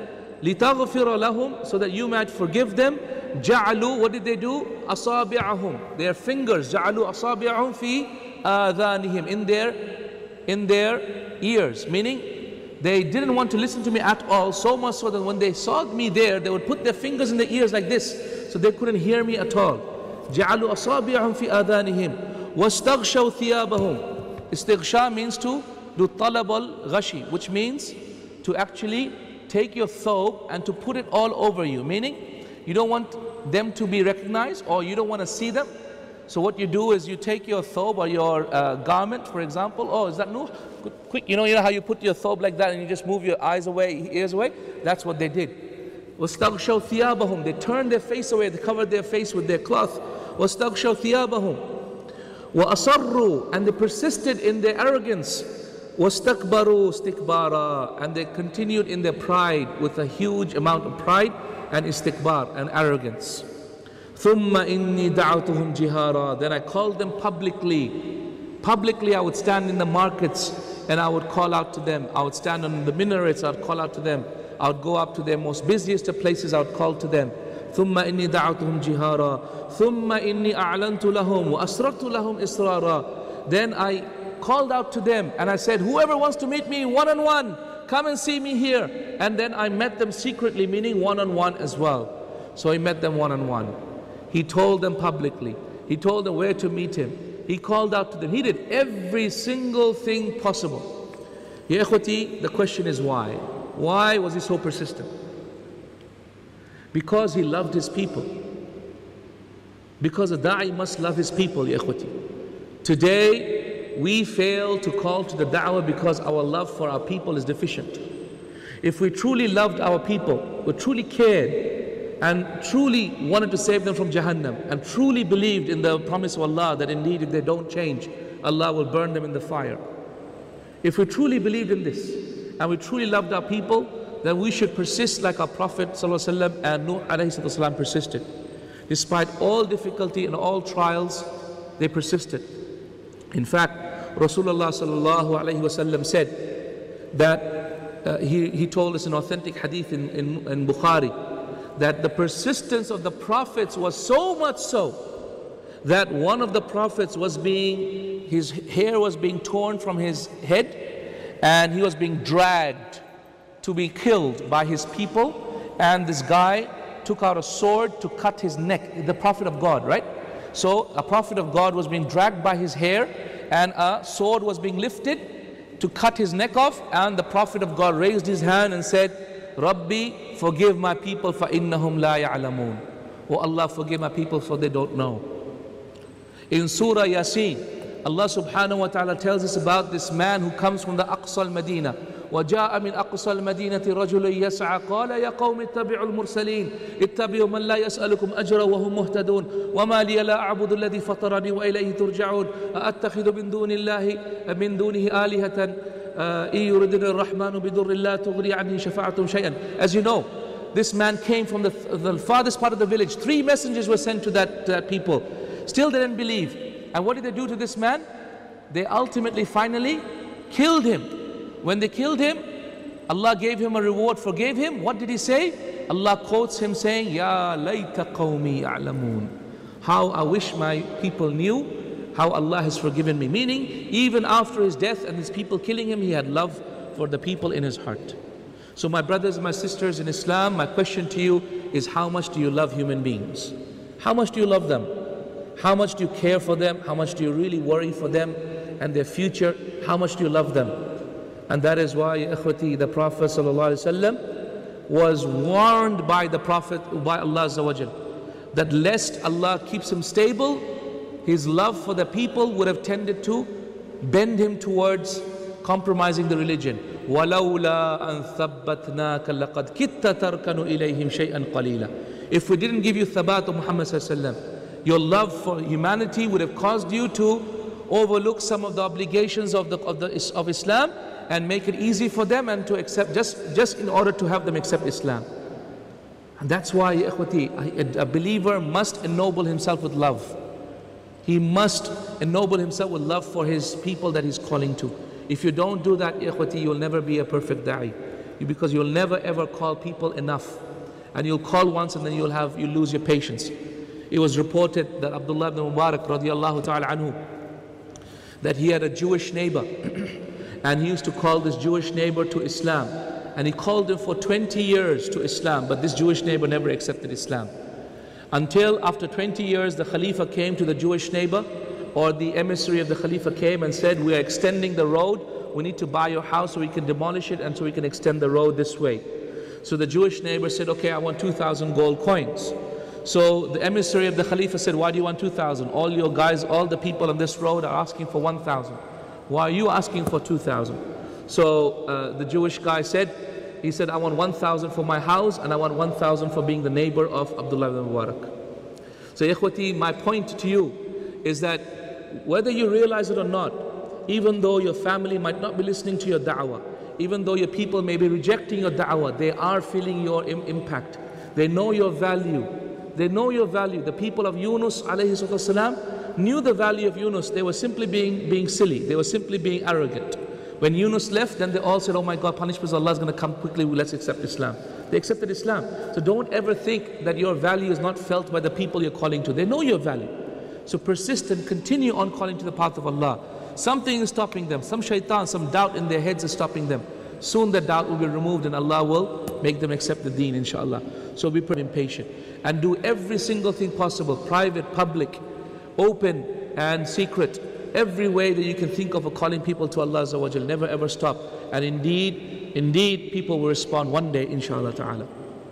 لِتَغْفِرَ لَهُمْ, so that you might forgive them. جَعَلُوا, what did they do? أَصَابِعَهُمْ, their fingers. جَعَلُوا أَصَابِعَهُمْ فِي آذَانِهِمْ, in their, in their ears. Meaning, they didn't want to listen to me at all, so much so that when they saw me there, they would put their fingers in their ears like this, so they couldn't hear me at all. جَعَلُوا أَصَابِعَهُمْ فِي آذَانِهِمْ وَاسْتَغْشَوْا ثِيَابَهُمْ. Istighsha means to do talab al-ghashi, which means to actually take your thobe and to put it all over you, meaning you don't want them to be recognized or you don't want to see them. So what you do is you take your thobe or your uh, garment, for example. Oh, is that new? Quick, you know, you know how you put your thobe like that and you just move your eyes away, ears away? That's what they did. وَاسْتَغْشَوْا ثِيَابَهُمْ. They turned their face away, they covered their face with their cloth. وَاسْتَغْشَوْا ثِيَابَهُمْ وَأَصَرُّوا. And they persisted in their arrogance. وَاسْتَكْبَرُوا اسْتِكْبَارًا. And they continued in their pride with a huge amount of pride and istikbar and arrogance. ثُمَّ إِنِّي دَعَوْتُهُمْ جِهَارًا. Then I called them publicly. Publicly I would stand in the markets and I would call out to them. I would stand on the minarets, I would call out to them. I would go up to their most busiest of places, I would call to them. ثُمَّ إِنِّي دَعَوْتُهُمْ جِهَارًا ثُمَّ إِنِّي أَعْلَنْتُ لَهُمْ وَأَسْرَرْتُ لَهُمْ إِسْرَارًا. Then I called out to them and I said, whoever wants to meet me one on one, come and see me here. And then I met them secretly, meaning one on one as well. So he met them one on one. He told them publicly. He told them where to meet him. He called out to them. He did every single thing possible. Ya ikhwati, the question is why? Why was he so persistent? Because he loved his people. Because a da'i must love his people, ya ikhwati. Today, we fail to call to the da'wah because our love for our people is deficient. If we truly loved our people, we truly cared, and truly wanted to save them from Jahannam, and truly believed in the promise of Allah that indeed if they don't change, Allah will burn them in the fire. If we truly believed in this, and we truly loved our people, then we should persist like our Prophet ﷺ and Nuh ﷺ persisted. Despite all difficulty and all trials, they persisted. In fact, Rasulullah ﷺ said that uh, he, he told us an authentic hadith in, in, in Bukhari, that the persistence of the prophets was so much so that one of the prophets was being, his hair was being torn from his head and he was being dragged to be killed by his people, and this guy took out a sword to cut his neck, the prophet of God, right? So a prophet of God was being dragged by his hair and a sword was being lifted to cut his neck off, and the prophet of God raised his hand and said, Rabbi, forgive my people فَإِنَّهُمْ لَا يَعْلَمُونَ. Oh Allah, forgive my people for they don't know. In Surah Yasin, Allah subhanahu wa ta'ala tells us about this man who comes from the Aqsa al-Madinah. وَجَاءَ مِنْ أَقْصَى الْمَدِينَةِ رَجُلٌ يَسْعَى قَالَ يَا قَوْمِ اتَّبِعُوا الْمُرْسَلِينَ اتَّبِعُوا مَنْ لَا يَسْأَلُكُمْ أَجْرًا وَهُمْ مُهْتَدُونَ وَمَا لِيَ لَا أَعْبُدُ الَّذِي فَطَرَنِي وَإِلَيْهِ تُرْجَعُونَ أَأَتَّخِذُ مِنْ دُونِ اللَّهِ مِنْ دُونِهِ آلِهَةً إِن يُرِدْنِ الرَّحْمَنُ بِضُرٍّ لَا تُغْنِ عَنِّي شَفَاعَتُهُمْ شَيْئًا. As you know, this man came from the, the farthest part of the village. Three messengers were sent to that uh, people. Still they didn't believe. And what did they do to this man? They ultimately, finally killed him. When they killed him, Allah gave him a reward, forgave him. What did he say? Allah quotes him saying, Ya layta qawmi ya'lamun. How I wish my people knew how Allah has forgiven me. Meaning, even after his death and his people killing him, he had love for the people in his heart. So my brothers and my sisters in Islam, my question to you is, how much do you love human beings? How much do you love them? How much do you care for them? How much do you really worry for them and their future? How much do you love them? And that is why, ya ikhwati, the Prophet ﷺ was warned by the Prophet, by Allah Azza wa Jal, that lest Allah keeps him stable, his love for the people would have tended to bend him towards compromising the religion. وَلَوْلَا أَن ثَبَّتْنَاكَ لَقَدْ كِدْتَ تَرْكَنُ إِلَيْهِمْ شَيْئًا قَلِيلًا. If we didn't give you thabat of Muhammad sallallahu alaihi wasallam, your love for humanity would have caused you to overlook some of the obligations of the of the of Islam and make it easy for them and to accept, just just in order to have them accept Islam. And that's why, ya ikhwati, a, a believer must ennoble himself with love. He must ennoble himself with love for his people that he's calling to. If you don't do that, ikhwati, you'll never be a perfect da'i. because you'll never ever call people enough. And you'll call once and then you'll have, you lose your patience. It was reported that Abdullah ibn Mubarak radiallahu ta'ala anhu, that he had a Jewish neighbor and he used to call this Jewish neighbor to Islam, and he called him for twenty years to Islam, but this Jewish neighbor never accepted Islam. Until after twenty years the Khalifa came to the Jewish neighbor, or the emissary of the Khalifa came and said, we are extending the road, we need to buy your house so we can demolish it and so we can extend the road this way. So the Jewish neighbor said, okay, I want two thousand gold coins. So the emissary of the Khalifa said, why do you want two thousand? All your guys, all the people on this road are asking for one thousand. Why are you asking for two thousand? So uh, the Jewish guy said, he said, I want one thousand for my house and I want one thousand for being the neighbor of Abdullah ibn Mubarak. So ikhwati, my point to you is that whether you realize it or not, even though your family might not be listening to your da'wah, even though your people may be rejecting your da'wah, they are feeling your im impact. They know your value. They know your value. The people of Yunus alayhi salam knew the value of Yunus. They were simply being, being silly. They were simply being arrogant. When Yunus left, then they all said, oh my God, punishment of Allah is going to come quickly, let's accept Islam. They accepted Islam. So don't ever think that your value is not felt by the people you're calling to. They know your value. So persist and continue on calling to the path of Allah. Something is stopping them. Some shaitan, some doubt in their heads is stopping them. Soon the doubt will be removed and Allah will make them accept the deen, inshallah. So be pretty impatient. And do every single thing possible, private, public, open and secret. Every way that you can think of, of calling people to Allah Azza wa Jal. Never ever stop. And indeed, indeed, people will respond one day, inshallah ta'ala.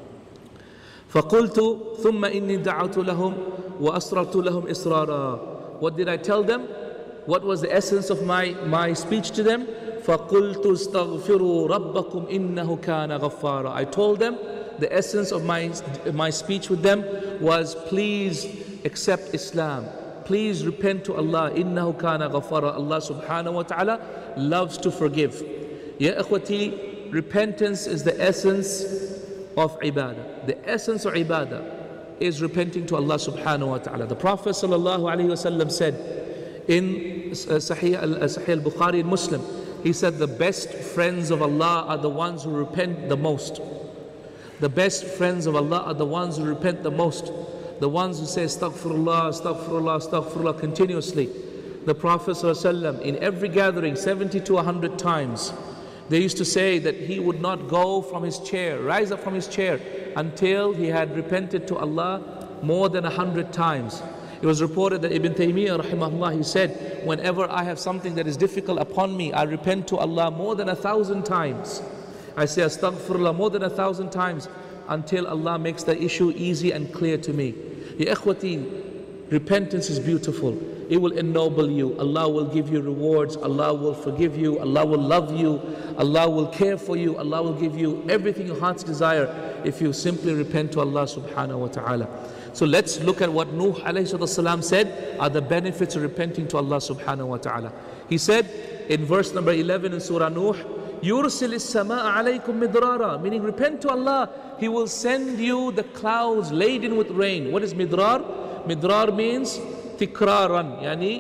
فَقُلْتُ ثُمَّ إِنِّي دَعَوْتُ لَهُمْ وَأَسْرَرْتُ لَهُمْ إِسْرَارًا. What did I tell them? What was the essence of my, my speech to them? فَقُلْتُ اسْتَغْفِرُوا رَبَّكُمْ إِنَّهُ كَانَ غَفَّارًا. I told them the essence of my, my speech with them was, please accept Islam. Please repent to Allah. إِنَّهُ كَانَ غَفَّارًا. Allah subhanahu wa ta'ala loves to forgive. Ya ikhwati, repentance is the essence of ibadah. The essence of ibadah is repenting to Allah subhanahu wa ta'ala. The Prophet sallallahu alayhi wa sallam said in Sahih al-Bukhari and Muslim, he said the best friends of Allah are the ones who repent the most. The best friends of Allah are the ones who repent the most. The ones who say astaghfirullah, astaghfirullah, astaghfirullah continuously. The Prophet ﷺ, in every gathering, seventy to one hundred times, they used to say that he would not go from his chair, rise up from his chair, until he had repented to Allah more than a hundred times. It was reported that Ibn Taymiyyah rahimahullah, he said, whenever I have something that is difficult upon me, I repent to Allah more than a thousand times. I say astaghfirullah more than a thousand times until Allah makes the issue easy and clear to me. Ya ikhwati, repentance is beautiful. It will ennoble you. Allah will give you rewards. Allah will forgive you. Allah will love you. Allah will care for you. Allah will give you everything your heart's desire if you simply repent to Allah subhanahu wa ta'ala. So let's look at what Nuh alayhi salam said are the benefits of repenting to Allah subhanahu wa ta'ala. He said in verse number eleven in Surah Nuh, يُرْسِلِ السَّمَاءَ عَلَيْكُمْ مِدْرَارًا, meaning repent to Allah. He will send you the clouds laden with rain. What is midrar? Midrar means tikraran,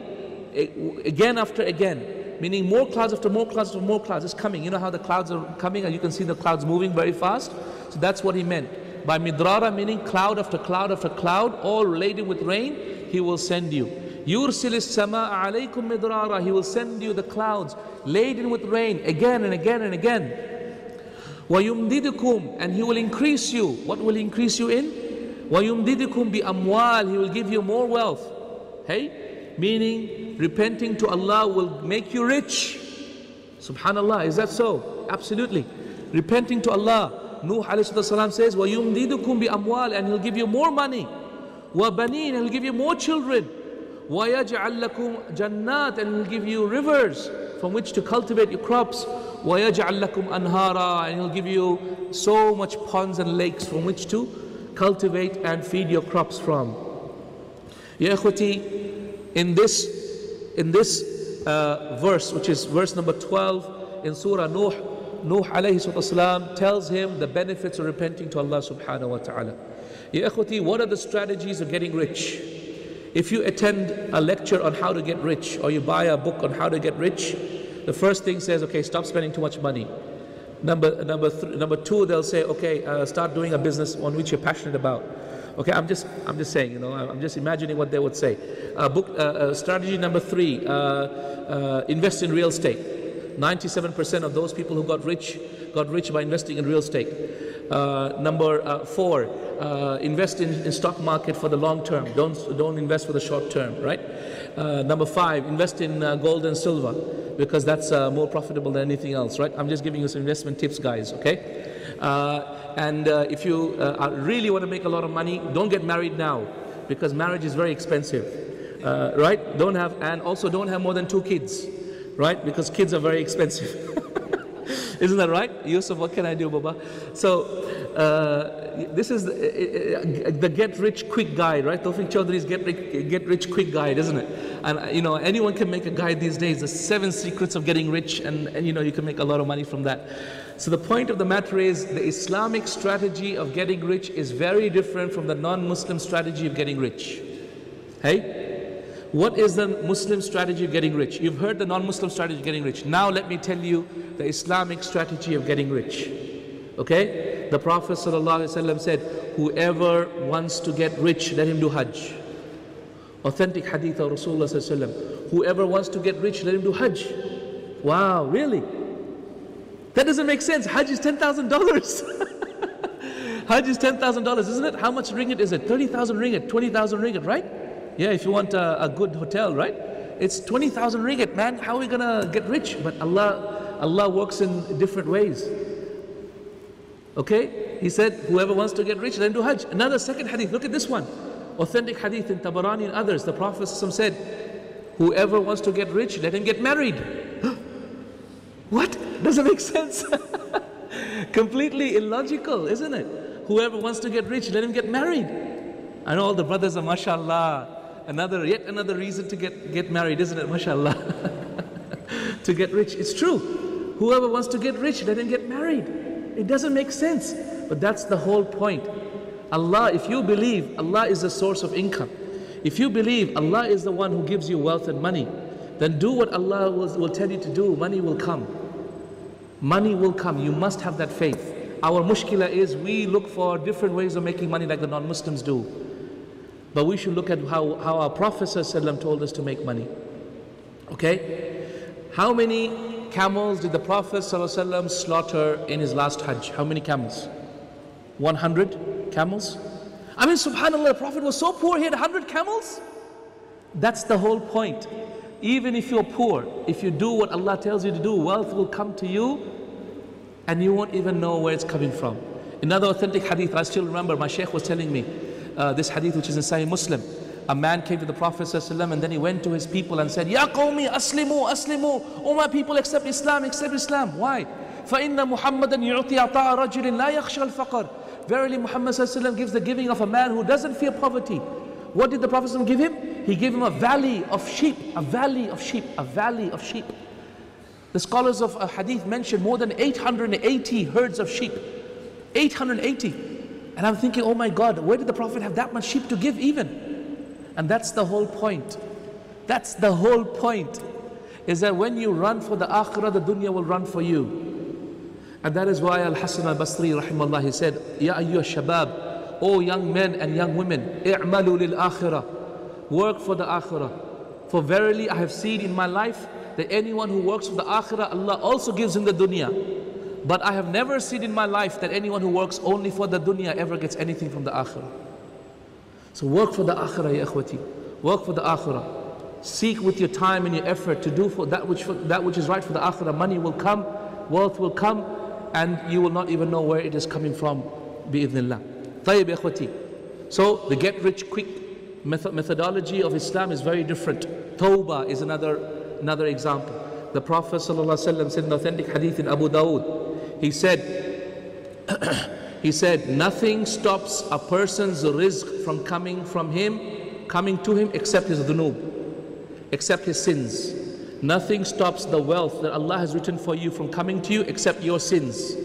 yani again after again, meaning more clouds after more clouds after more clouds. It's coming. You know how the clouds are coming and you can see the clouds moving very fast? So that's what he meant. By midrara, meaning cloud after cloud after cloud, all laden with rain, he will send you. يُرْسِلِ السَّمَاءَ عَلَيْكُمْ مِدْرَارًا. He will send you the clouds laden with rain again and again and again. وَيُمْدِدُكُمْ, and he will increase you. What will he increase you in? وَيُمْدِدُكُمْ بِأَمْوَالٍ, he will give you more wealth. Hey? Meaning, repenting to Allah will make you rich. Subhanallah, is that so? Absolutely. Repenting to Allah, Nuh alayhi salam says, وَيُمْدِدُكُمْ بِأَمْوَالٍ, and he'll give you more money. وَبَنِينَ, and he'll give you more children. وَيَجْعَلْ لَكُمْ جَنَّاتٍ, and he'll give you rivers from which to cultivate your crops. وَيَجْعَلْ لَكُمْ أَنْهَارًا, and he'll give you so much ponds and lakes from which to cultivate and feed your crops from. Ya ikhwati, in this, in this uh, verse, which is verse number twelve in Surah Nuh, Nuh alayhi salam tells him the benefits of repenting to Allah subhanahu wa ta'ala. Ya ikhwati, what are the strategies of getting rich? If you attend a lecture on how to get rich, or you buy a book on how to get rich, the first thing says, okay, stop spending too much money. Number, number, th number two, they'll say, okay, uh, start doing a business on which you're passionate about. Okay, I'm just, I'm just saying, you know, I'm just imagining what they would say. Uh, book, uh, uh, strategy number three, uh, uh, invest in real estate. ninety-seven percent of those people who got rich, got rich by investing in real estate. Uh, number uh, four, uh, invest in, in stock market for the long term. Don't, don't invest for the short term, right? Uh, number five, invest in uh, gold and silver, because that's uh, more profitable than anything else, right? I'm just giving you some investment tips, guys, okay? Uh, and uh, if you uh, really want to make a lot of money, don't get married now, because marriage is very expensive, uh, right? Don't have, and also don't have more than two kids, right? Because kids are very expensive. Isn't that right? Yusuf, what can I do, Baba? So, uh, this is the, uh, the get rich quick guide, right? Tawfiq Chaudhry's get rich, get rich quick guide, isn't it? And uh, you know, anyone can make a guide these days, the seven secrets of getting rich, and, and you know, you can make a lot of money from that. So the point of the matter is, the Islamic strategy of getting rich is very different from the non-Muslim strategy of getting rich. Hey? What is the Muslim strategy of getting rich? You've heard the non-Muslim strategy of getting rich. Now let me tell you the Islamic strategy of getting rich. Okay? The Prophet ﷺ said, whoever wants to get rich, let him do Hajj. Authentic hadith of Rasulullah ﷺ. Whoever wants to get rich, let him do Hajj. Wow, really? That doesn't make sense. Hajj is ten thousand dollars. Hajj is ten thousand dollars, isn't it? How much ringgit is it? thirty thousand ringgit, twenty thousand ringgit, right? Yeah, if you want a, a good hotel, right? It's twenty thousand ringgit, man. How are we gonna get rich? But Allah, Allah works in different ways. Okay? He said, whoever wants to get rich, then do Hajj. Another second hadith, look at this one. Authentic hadith in Tabarani and others. The Prophet said, whoever wants to get rich, let him get married. What? Doesn't make sense. Completely illogical, isn't it? Whoever wants to get rich, let him get married. I know all the brothers are, mashallah. Another, yet another reason to get, get married, isn't it? Mashallah. To get rich. It's true. Whoever wants to get rich, let him get married. It doesn't make sense. But that's the whole point. Allah, if you believe Allah is the source of income, if you believe Allah is the one who gives you wealth and money, then do what Allah will, will tell you to do. Money will come. Money will come. You must have that faith. Our mushkila is we look for different ways of making money like the non-Muslims do. But we should look at how, how our Prophet ﷺ told us to make money. Okay? How many camels did the Prophet ﷺ slaughter in his last Hajj? How many camels? one hundred camels? I mean, subhanAllah, the Prophet was so poor, he had one hundred camels? That's the whole point. Even if you're poor, if you do what Allah tells you to do, wealth will come to you and you won't even know where it's coming from. Another authentic hadith, I still remember, my shaykh was telling me, uh, this hadith which is in Sahih Muslim. A man came to the Prophet ﷺ and then he went to his people and said, Ya qawmi aslimu, aslimu. Oh my people, accept Islam, accept Islam. Why? فَإِنَّ مُحَمَّدًا يُعْطِي عَطَاءَ رَجُلٍ لَا يَخْشَى الْفَقَرِ. Verily Muhammad ﷺ gives the giving of a man who doesn't fear poverty. What did the Prophet ﷺ give him? He gave him a valley of sheep, a valley of sheep, a valley of sheep. The scholars of a hadith mention more than eight hundred eighty herds of sheep. eight hundred eighty. And I'm thinking, oh my God, where did the Prophet have that much sheep to give even? And that's the whole point. That's the whole point. Is that when you run for the akhirah, the dunya will run for you. And that is why Al-Hasan al-Basri rahimahullah, he said, Ya ayyuha shabab, O young men and young women, i'malu lil akhirah, work for the akhirah. For verily I have seen in my life that anyone who works for the akhirah, Allah also gives him the dunya. But I have never seen in my life that anyone who works only for the dunya ever gets anything from the akhirah. So work for the akhirah, ya ikhwati. Work for the akhirah. Seek with your time and your effort to do for that which, for, that which is right for the akhirah. Money will come, wealth will come, and you will not even know where it is coming from, bi'idhnillah. Tayyib, ya ikhwati. So the get rich quick method, methodology of Islam is very different. Tawbah is another, another example. The Prophet ﷺ said in authentic hadith in Abu Dawood, he said, he said, nothing stops a person's rizq from coming from him, coming to him except his dhunub, except his sins. Nothing stops the wealth that Allah has written for you from coming to you except your sins.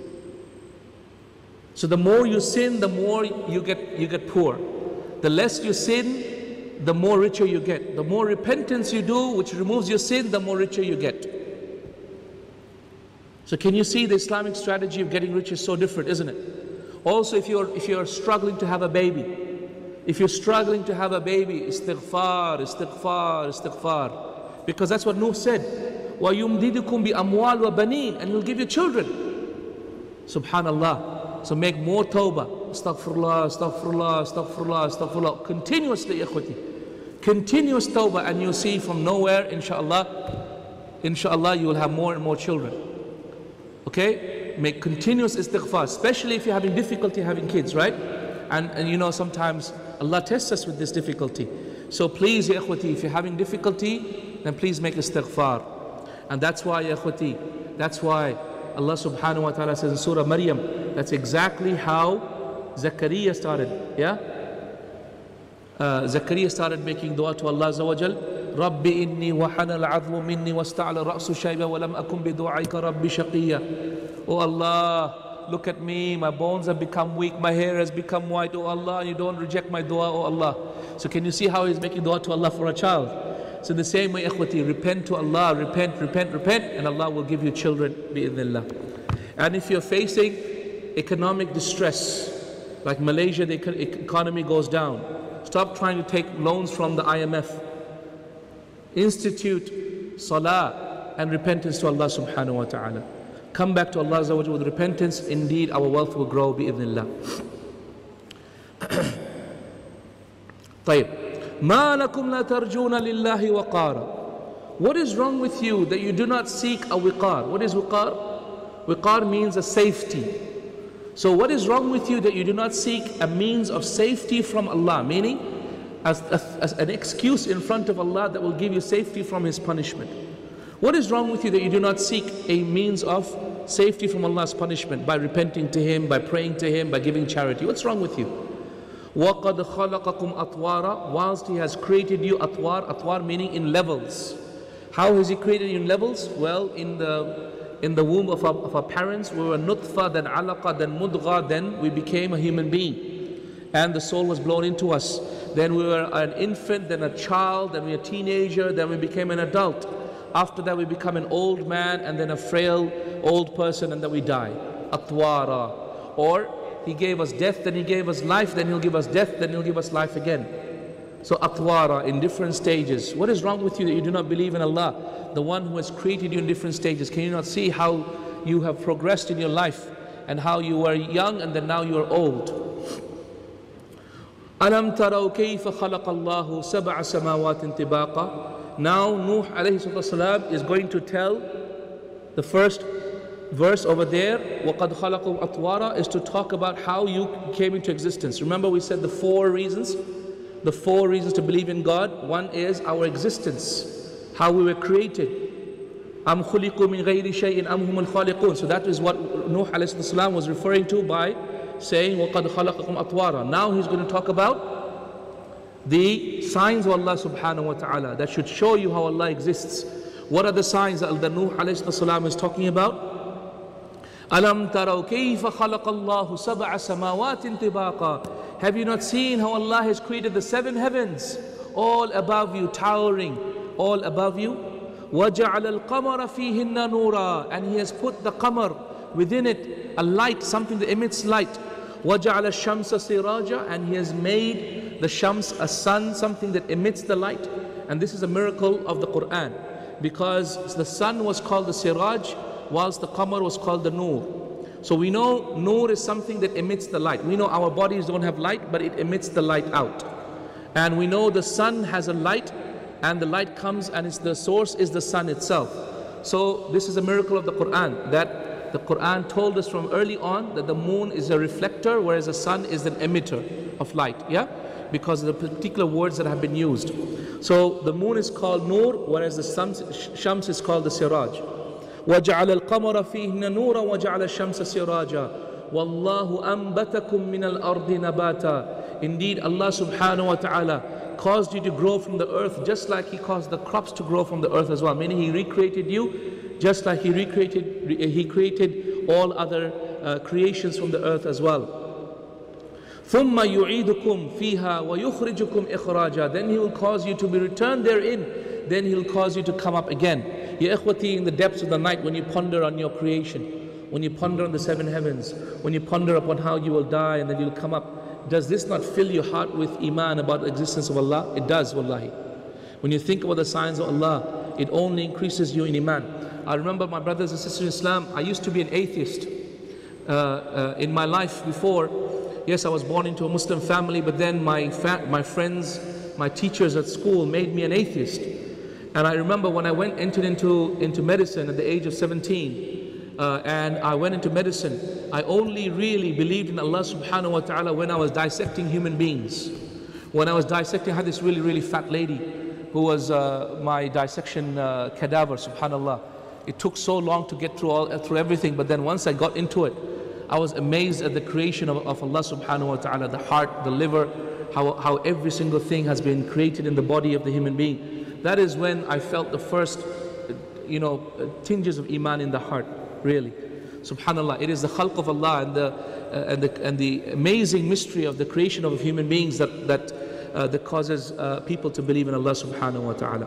So the more you sin, the more you get, you get poor. The less you sin, the more richer you get. The more repentance you do, which removes your sin, the more richer you get. So can you see the Islamic strategy of getting rich is so different, isn't it? Also, if you're, if you're struggling to have a baby, if you're struggling to have a baby, istighfar, istighfar, istighfar. Because that's what Nuh said. وَيُمْدِدُكُمْ بِأَمْوَالِ وَبَنِينَ, and He'll give you children. Subhanallah. So make more tawbah. Astaghfirullah, astaghfirullah, astaghfirullah, astaghfirullah. Continuously, ikhwati. Continuous tawbah, and you'll see from nowhere, inshallah, inshallah, you will have more and more children. Okay? Make continuous istighfar, especially if you're having difficulty having kids, right? And, and you know, sometimes Allah tests us with this difficulty. So please, ya ikhwati, if you're having difficulty, then please make istighfar. And that's why, ya ikhwati, that's why Allah subhanahu wa ta'ala says in Surah Maryam, that's exactly how Zakaria started, yeah? Uh, Zakaria started making dua to Allah Azza wa Jal. Rabbi inni wa hana al-'adhmu minni wa sta'ala ra'su shayba wa lam akun bi du'aika rabbi shaqiyya. Oh Allah, look at me, my bones have become weak, my hair has become white. Oh Allah, you don't reject my dua, oh Allah. So can you see how he's making dua to Allah for a child? So in the same way, ikhwati, repent to Allah, repent, repent, repent, and Allah will give you children, bi'idhnillah. And if you're facing economic distress, like Malaysia, the economy goes down, stop trying to take loans from the I M F. Institute salah and repentance to Allah subhanahu wa ta'ala. Come back to Allah Azza wa Jalla with repentance. Indeed, our wealth will grow bi'idhnillah. طيب. ما لكم لا ترجون لله وقارا. What is wrong with you that you do not seek a wiqar? What is wiqar? Wiqar means a safety. So what is wrong with you that you do not seek a means of safety from Allah? Meaning, as, as, as an excuse in front of Allah that will give you safety from His punishment. What is wrong with you that you do not seek a means of safety from Allah's punishment by repenting to Him, by praying to Him, by giving charity? What's wrong with you? وَقَدْ خَلَقَكُمْ أَطْوَارًا, whilst He has created you atwar, atwar meaning in levels. How has He created you in levels? Well, in the in the womb of our, of our parents, we were nutfa, then alaqa, then mudgha, then we became a human being. And the soul was blown into us. Then we were an infant, then a child, then we were a teenager, then we became an adult. After that we become an old man, and then a frail old person, and then we die. Atwara. Or He gave us death, then He gave us life, then He'll give us death, then He'll give us life again. So atwara, in different stages. What is wrong with you that you do not believe in Allah, the one who has created you in different stages? Can you not see how you have progressed in your life, and how you were young and then now you are old? Alam taraw kayfa khalaqa Allahu sab'a samawati tibaqa. Now Nuh alayhi salam is going to tell the first verse over there, وَقَدْ خَلَقُمْ أَطْوَارًا, is to talk about how you came into existence. Remember we said the four reasons? The four reasons to believe in God. One is our existence, how we were created. أَمْ خُلِقُوا مِنْ غَيْرِ شَيْءٍ أَمْ هُمُ الْخَالِقُونَ. So that is what Nuh alayhi salam was referring to by saying وَقَدْ خَلَقَكُمْ أَطْوَارًا. Now he's going to talk about the signs of Allah subhanahu wa ta'ala that should show you how Allah exists. What are the signs that Nuh alayhi salam is talking about? أَلَمْ تَرَوْا كَيْفَ خَلَقَ اللَّهُ سَبْعَ سَمَاوَاتٍ طِبَاقًا. Have you not seen how Allah has created the seven heavens, all above you, towering, all above you? وَجَعَلَ الْقَمَرَ فِيهِنَّ نُورًا. And He has put the qamar, within it a light, something that emits light. وَجَعَلَ الشَّمْسَ سِرَاجًا. And He has made the shams, a sun, something that emits the light. And this is a miracle of the Quran, because the sun was called the siraj, whilst the qamar was called the nur. So we know nur is something that emits the light. We know our bodies don't have light, but it emits the light out. And we know the sun has a light, and the light comes, and it's the source is the sun itself. So this is a miracle of the Quran, that the Quran told us from early on that the moon is a reflector, whereas the sun is an emitter of light, yeah? Because of the particular words that have been used. So the moon is called nur, whereas the shams is called the siraj. وَجَعَلَ الْقَمَرَ فِيهِنَّ نُورًا وَجَعَلَ الشَّمْسَ سِرَاجًا وَاللَّهُ أَنْبَتَكُم مِّنَ الْأَرْضِ نَبَاتًا. Indeed, Allah subhanahu wa ta'ala caused you to grow from the earth just like He caused the crops to grow from the earth as well. Meaning He recreated you just like He recreated, He created all other uh, creations from the earth as well. ثُمَّ يُعِيدُكُمْ فِيهَا وَيُخْرِجُكُمْ إِخْرَاجًا. Then He will cause you to be returned therein. Then He'll cause you to come up again. Ya ikhwati, in the depths of the night, when you ponder on your creation, when you ponder on the seven heavens, when you ponder upon how you will die and then you'll come up, does this not fill your heart with iman about the existence of Allah? It does, wallahi. When you think about the signs of Allah, it only increases you in iman. I remember, my brothers and sisters in Islam, I used to be an atheist uh, uh, in my life before. Yes, I was born into a Muslim family, but then my, fa my friends, my teachers at school made me an atheist. And I remember when I went entered into, into medicine at the age of seventeen, uh, and I went into medicine, I only really believed in Allah subhanahu wa ta'ala when I was dissecting human beings. When I was dissecting, I had this really, really fat lady who was uh, my dissection uh, cadaver, subhanallah. It took so long to get through, all, through everything, but then once I got into it, I was amazed at the creation of, of Allah subhanahu wa ta'ala, the heart, the liver, how, how every single thing has been created in the body of the human being. That is when I felt the first, you know, tinges of iman in the heart, really. Subhanallah, it is the khalq of Allah and the, uh, and the, and the amazing mystery of the creation of human beings that, that, uh, that causes uh, people to believe in Allah subhanahu wa ta'ala.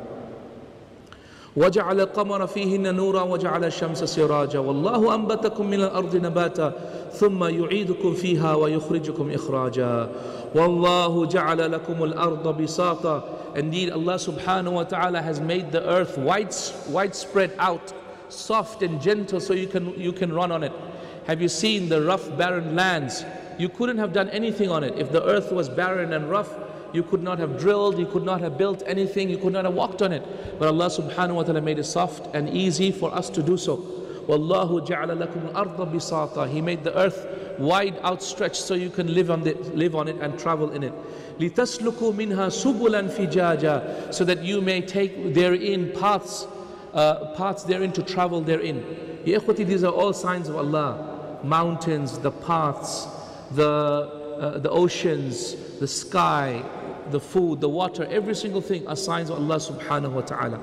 وجعل القمر فيهن نورا وجعل الشمس سراجا والله أنبتكم من الأرض نباتا ثم يعيدكم فيها ويخرجكم إخراجا والله جعل لكم الأرض بساطا. Indeed, Allah subhanahu wa ta'ala has made the earth wide, widespread out, soft and gentle, so you can, you can run on it. Have you seen the rough, barren lands? You couldn't have done anything on it. If the earth was barren and rough, you could not have drilled, you could not have built anything, you could not have walked on it. But Allah subhanahu wa ta'ala made it soft and easy for us to do so. وَاللَّهُ جَعَلَ لَكُمُ الْأَرْضَ بِسَاطًا. He made the earth wide outstretched so you can live on it, live on it and travel in it. لِتَسْلُكُوا مِنْهَا سُبُلًا فِجَاجًا. So that you may take therein paths, uh, paths therein to travel therein. Ya ikhwati, these are all signs of Allah. Mountains, the paths, the, uh, the oceans, the sky, the food, the water, every single thing are signs of Allah subhanahu wa ta'ala.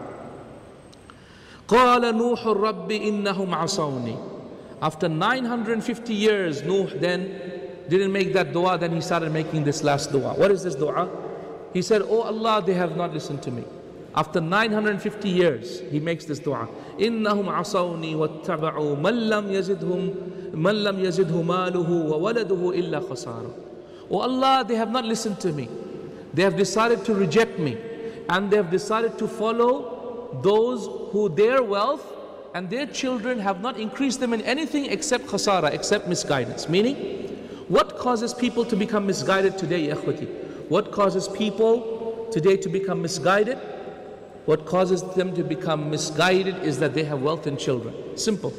قَالَ نُوحُ الرَّبِّ إِنَّهُمْ عَصَوْنِي. After nine hundred fifty years, Nuh then didn't make that dua, then he started making this last dua. What is this dua? He said, Oh Allah, they have not listened to me. After nine hundred fifty years, he makes this dua. إِنَّهُمْ عَصَوْنِي وَاتَّبَعُوا مَنْ لَمْ يَزِدْهُمْ مَنْ لَمْ يَزِدْهُ مَالُهُ وَوَلَدُهُ إِلَّا خَسَارًا. Oh Allah, they have not listened to me. They have decided to reject me, and they have decided to follow those who their wealth and their children have not increased them in anything except khasara, except misguidance. Meaning, what causes people to become misguided today, ya ikhwati? What causes people today to become misguided? What causes them to become misguided is that they have wealth and children. Simple.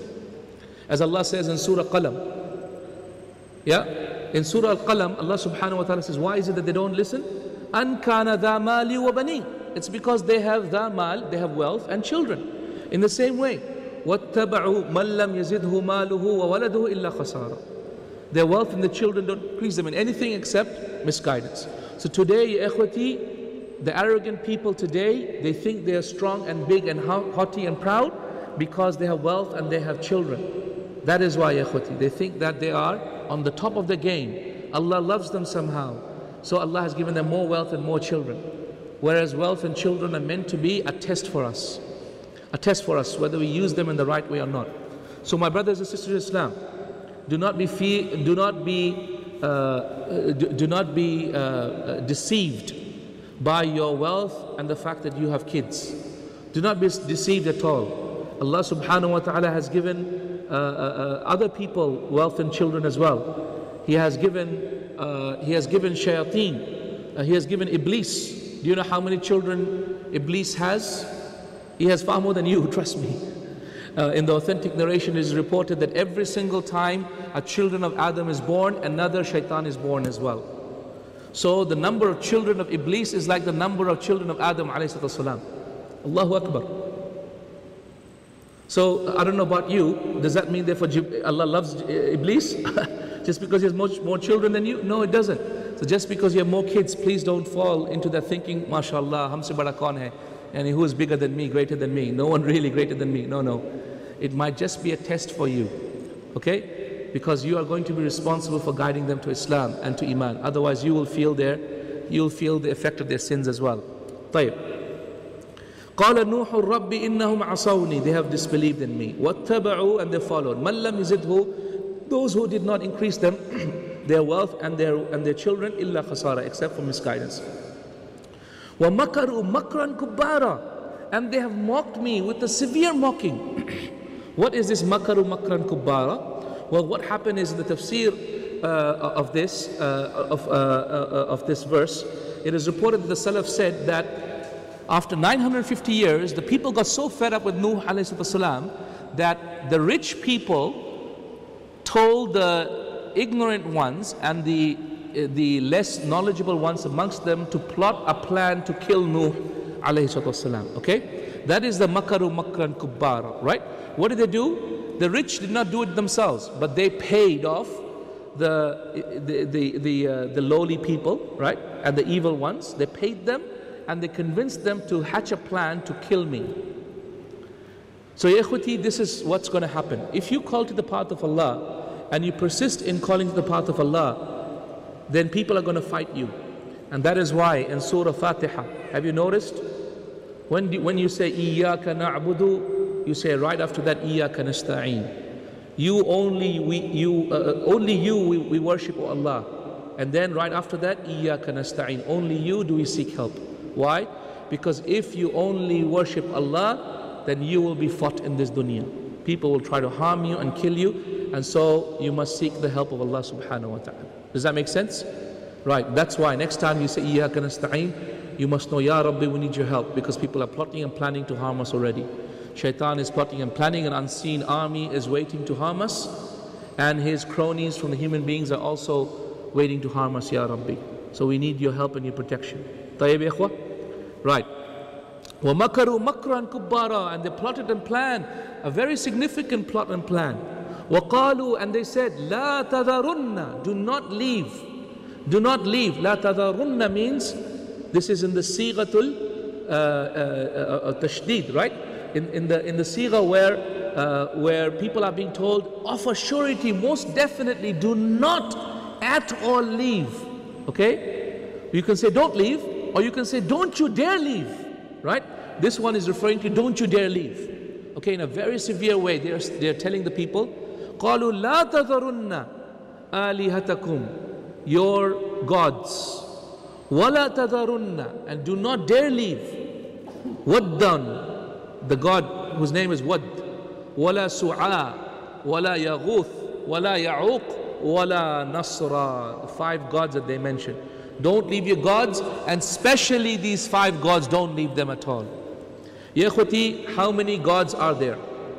As Allah says in Surah Qalam. Yeah? In Surah Al-Qalam, Allah subhanahu wa ta'ala says, why is it that they don't listen? An kana dha mali wa bani. It's because they have dha mal, they have wealth and children. In the same way, وَاتَّبَعُوا مَنْ لَمْ يَزِدْهُ مَالُهُ وَوَلَدُهُ إِلَّا خَسَارًا. Their wealth and the children don't increase them in anything except misguidance. So today, ya ikhwati, the arrogant people today, they think they are strong and big and haughty and proud because they have wealth and they have children. That is why, ya ikhwati, they think that they are on the top of the game. Allah loves them somehow. So Allah has given them more wealth and more children. Whereas wealth and children are meant to be a test for us. A test for us, whether we use them in the right way or not. So my brothers and sisters in Islam, do not be fear, do not be, uh, do, do not be uh, deceived by your wealth and the fact that you have kids. Do not be deceived at all. Allah subhanahu wa ta'ala has given uh, uh, other people wealth and children as well. He has given, uh, he has given shayateen. Uh, he has given Iblis. Do you know how many children Iblis has? He has far more than you, trust me. Uh, in the authentic narration, it is reported that every single time a children of Adam is born, another shaitan is born as well. So the number of children of Iblis is like the number of children of Adam alayhi salam. Allahu Akbar. So I don't know about you, does that mean therefore Allah loves Iblis? Just because he has more, more children than you? No, it doesn't. So just because you have more kids, please don't fall into that thinking, MashaAllah, humse bada kaun hai? And who is bigger than me, greater than me? No one really greater than me. No, no. It might just be a test for you. Okay? Because you are going to be responsible for guiding them to Islam and to Iman. Otherwise you will feel their, you will feel the effect of their sins as well. طيب. قال نوح الرب إنهم عصوني, they have disbelieved in me. واتبعوا, and they followed. من لم يزده, those who did not increase them their wealth and their and their children إلا خسارة, except for misguidance. ومكروا مكرا كبارا, and they have mocked me with a severe mocking. What is this makaru makran kubbara? Well, what happened is the tafsir uh, of this uh, of, uh, uh, of this verse. It is reported that the Salaf said that after nine hundred fifty years, the people got so fed up with Nuh alayhi salam that the rich people told the ignorant ones and the the less knowledgeable ones amongst them to plot a plan to kill Nuh alayhi salam. Okay, that is the makaru makran kubbara, right? What did they do? The rich did not do it themselves, but they paid off the the the the, uh, the lowly people, right, and the evil ones. They paid them, and they convinced them to hatch a plan to kill me. So, ya ikhwati, this is what's going to happen. If you call to the path of Allah and you persist in calling to the path of Allah, then people are going to fight you, and that is why in Surah Fatiha, have you noticed when do, when you say Iyyaka na'budu, you say right after that Iyyaka nasta'een. You only we you uh, only you we, we worship, O Allah, and then right after that Iyyaka nasta'een. Only you do we seek help. Why? Because if you only worship Allah, then you will be fought in this dunya. People will try to harm you and kill you, and so you must seek the help of Allah subhanahu wa ta'ala. Does that make sense? Right, that's why next time you say Iyyaka nasta'een, you must know, Ya Rabbi, we need your help, because people are plotting and planning to harm us already. Shaitan is plotting and planning, an unseen army is waiting to harm us, and his cronies from the human beings are also waiting to harm us, Ya Rabbi. So we need your help and your protection. Tayyib ikhwa? Right. وَمَكَرُوا مَكْرًا كُبَّارًا, and they plotted and planned a very significant plot and plan. وَقَالُوا, and they said, لَا تَذَرُنَّ, do not leave. Do not leave. لَا تَذَرُنَّ means, this is in the sighatul uh, uh, uh, tashdid, right? In, in the in the sigha where uh, where people are being told of a surety, most definitely do not at all leave. Okay, you can say don't leave, or you can say don't you dare leave, right? This one is referring to don't you dare leave. Okay, in a very severe way, they are they are telling the people, قالوا لا تذرن آلهتكم, your gods, ولا تذرن, and do not dare leave, waddan, the God whose name is Wad, wala Su'a, wala Yaghuth, wala Ya'uq, wala Nasra. The five gods that they mentioned. Don't leave your gods, and especially these five gods, don't leave them at all. Ya ikhwati, how many gods are there?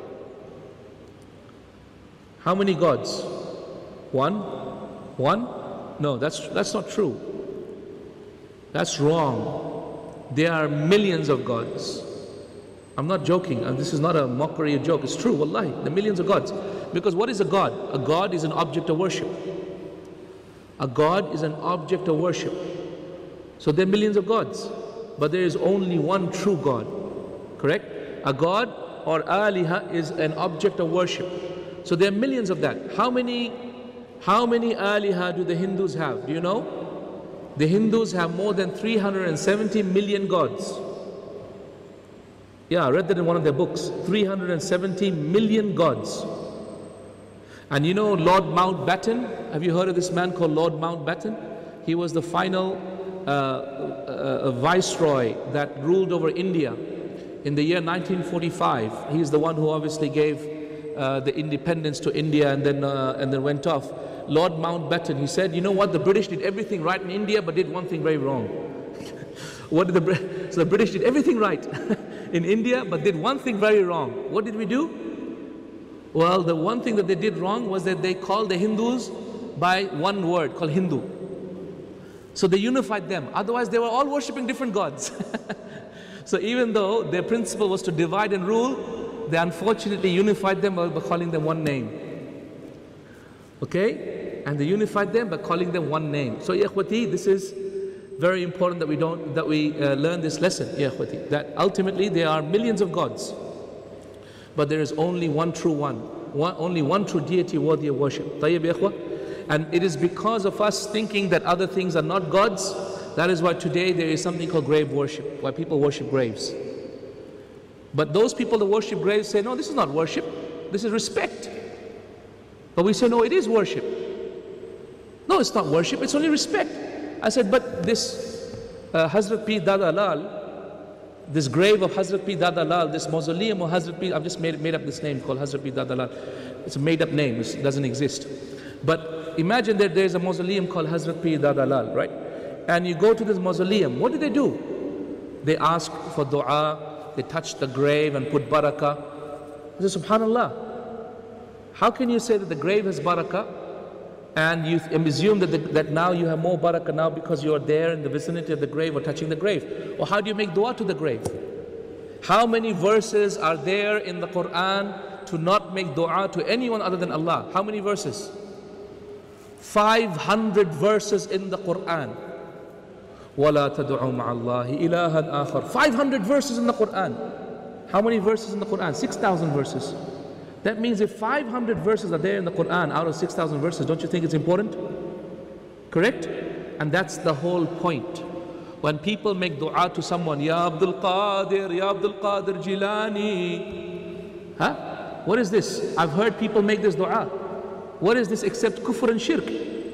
How many gods? One? One? No, that's, that's not true. That's wrong. There are millions of gods. I'm not joking, and this is not a mockery or joke. It's true, wallahi, the millions of gods. Because what is a god? A god is an object of worship. A god is an object of worship. So there are millions of gods, but there is only one true God. Correct? A god or aliha is an object of worship. So there are millions of that. How many, how many aliha do the Hindus have? Do you know? The Hindus have more than three hundred seventy million gods. Yeah, I read that in one of their books. three hundred seventy million gods. And you know Lord Mountbatten? Have you heard of this man called Lord Mountbatten? He was the final uh, uh, viceroy that ruled over India in the year nineteen forty-five. He's the one who obviously gave uh, the independence to India and then, uh, and then went off. Lord Mountbatten, he said, you know what, the British did everything right in India but did one thing very wrong. What did the, so the British did everything right in India but did one thing very wrong. What did we do? Well, the one thing that they did wrong was that they called the Hindus by one word called Hindu. So they unified them. Otherwise they were all worshipping different gods. So even though their principle was to divide and rule, they unfortunately unified them by calling them one name. Okay? And they unified them by calling them one name. So ya ikhwati, this is very important that we don't that we uh, learn this lesson, ya ikhwati, that ultimately there are millions of gods, but there is only one true one, one only one true deity worthy of worship. Tayyib ya ikhwa? And it is because of us thinking that other things are not gods, that is why today there is something called grave worship, why people worship graves. But those people that worship graves say, no, this is not worship, this is respect. But we say, no, it is worship. No, it's not worship, it's only respect. I said, but this uh, Hazrat Pir Dada Lal, this grave of Hazrat Pir Dada Lal, this mausoleum of Hazrat Pir, I've just made, made up this name called Hazrat Pir Dada Lal. It's a made up name, it doesn't exist. But imagine that there's a mausoleum called Hazrat Pir Dada Lal, right? And you go to this mausoleum, what do they do? They ask for dua, they touch the grave and put barakah. I say, subhanallah, how can you say that the grave has barakah and you assume that, the, that now you have more barakah now because you are there in the vicinity of the grave or touching the grave? Or how do you make dua to the grave? How many verses are there in the Quran to not make dua to anyone other than Allah? How many verses? five hundred verses in the Quran. وَلَا تَدْعُوا مَعَ اللَّهِ إِلَهًا آخَرَ. five hundred verses in the Quran. How many verses in the Quran? six thousand verses. That means if five hundred verses are there in the Quran out of six thousand verses, don't you think it's important? Correct? And that's the whole point. When people make dua to someone, Ya Abdul Qadir, Ya Abdul Qadir Jilani. Huh? What is this? I've heard people make this dua. What is this except kufr and shirk?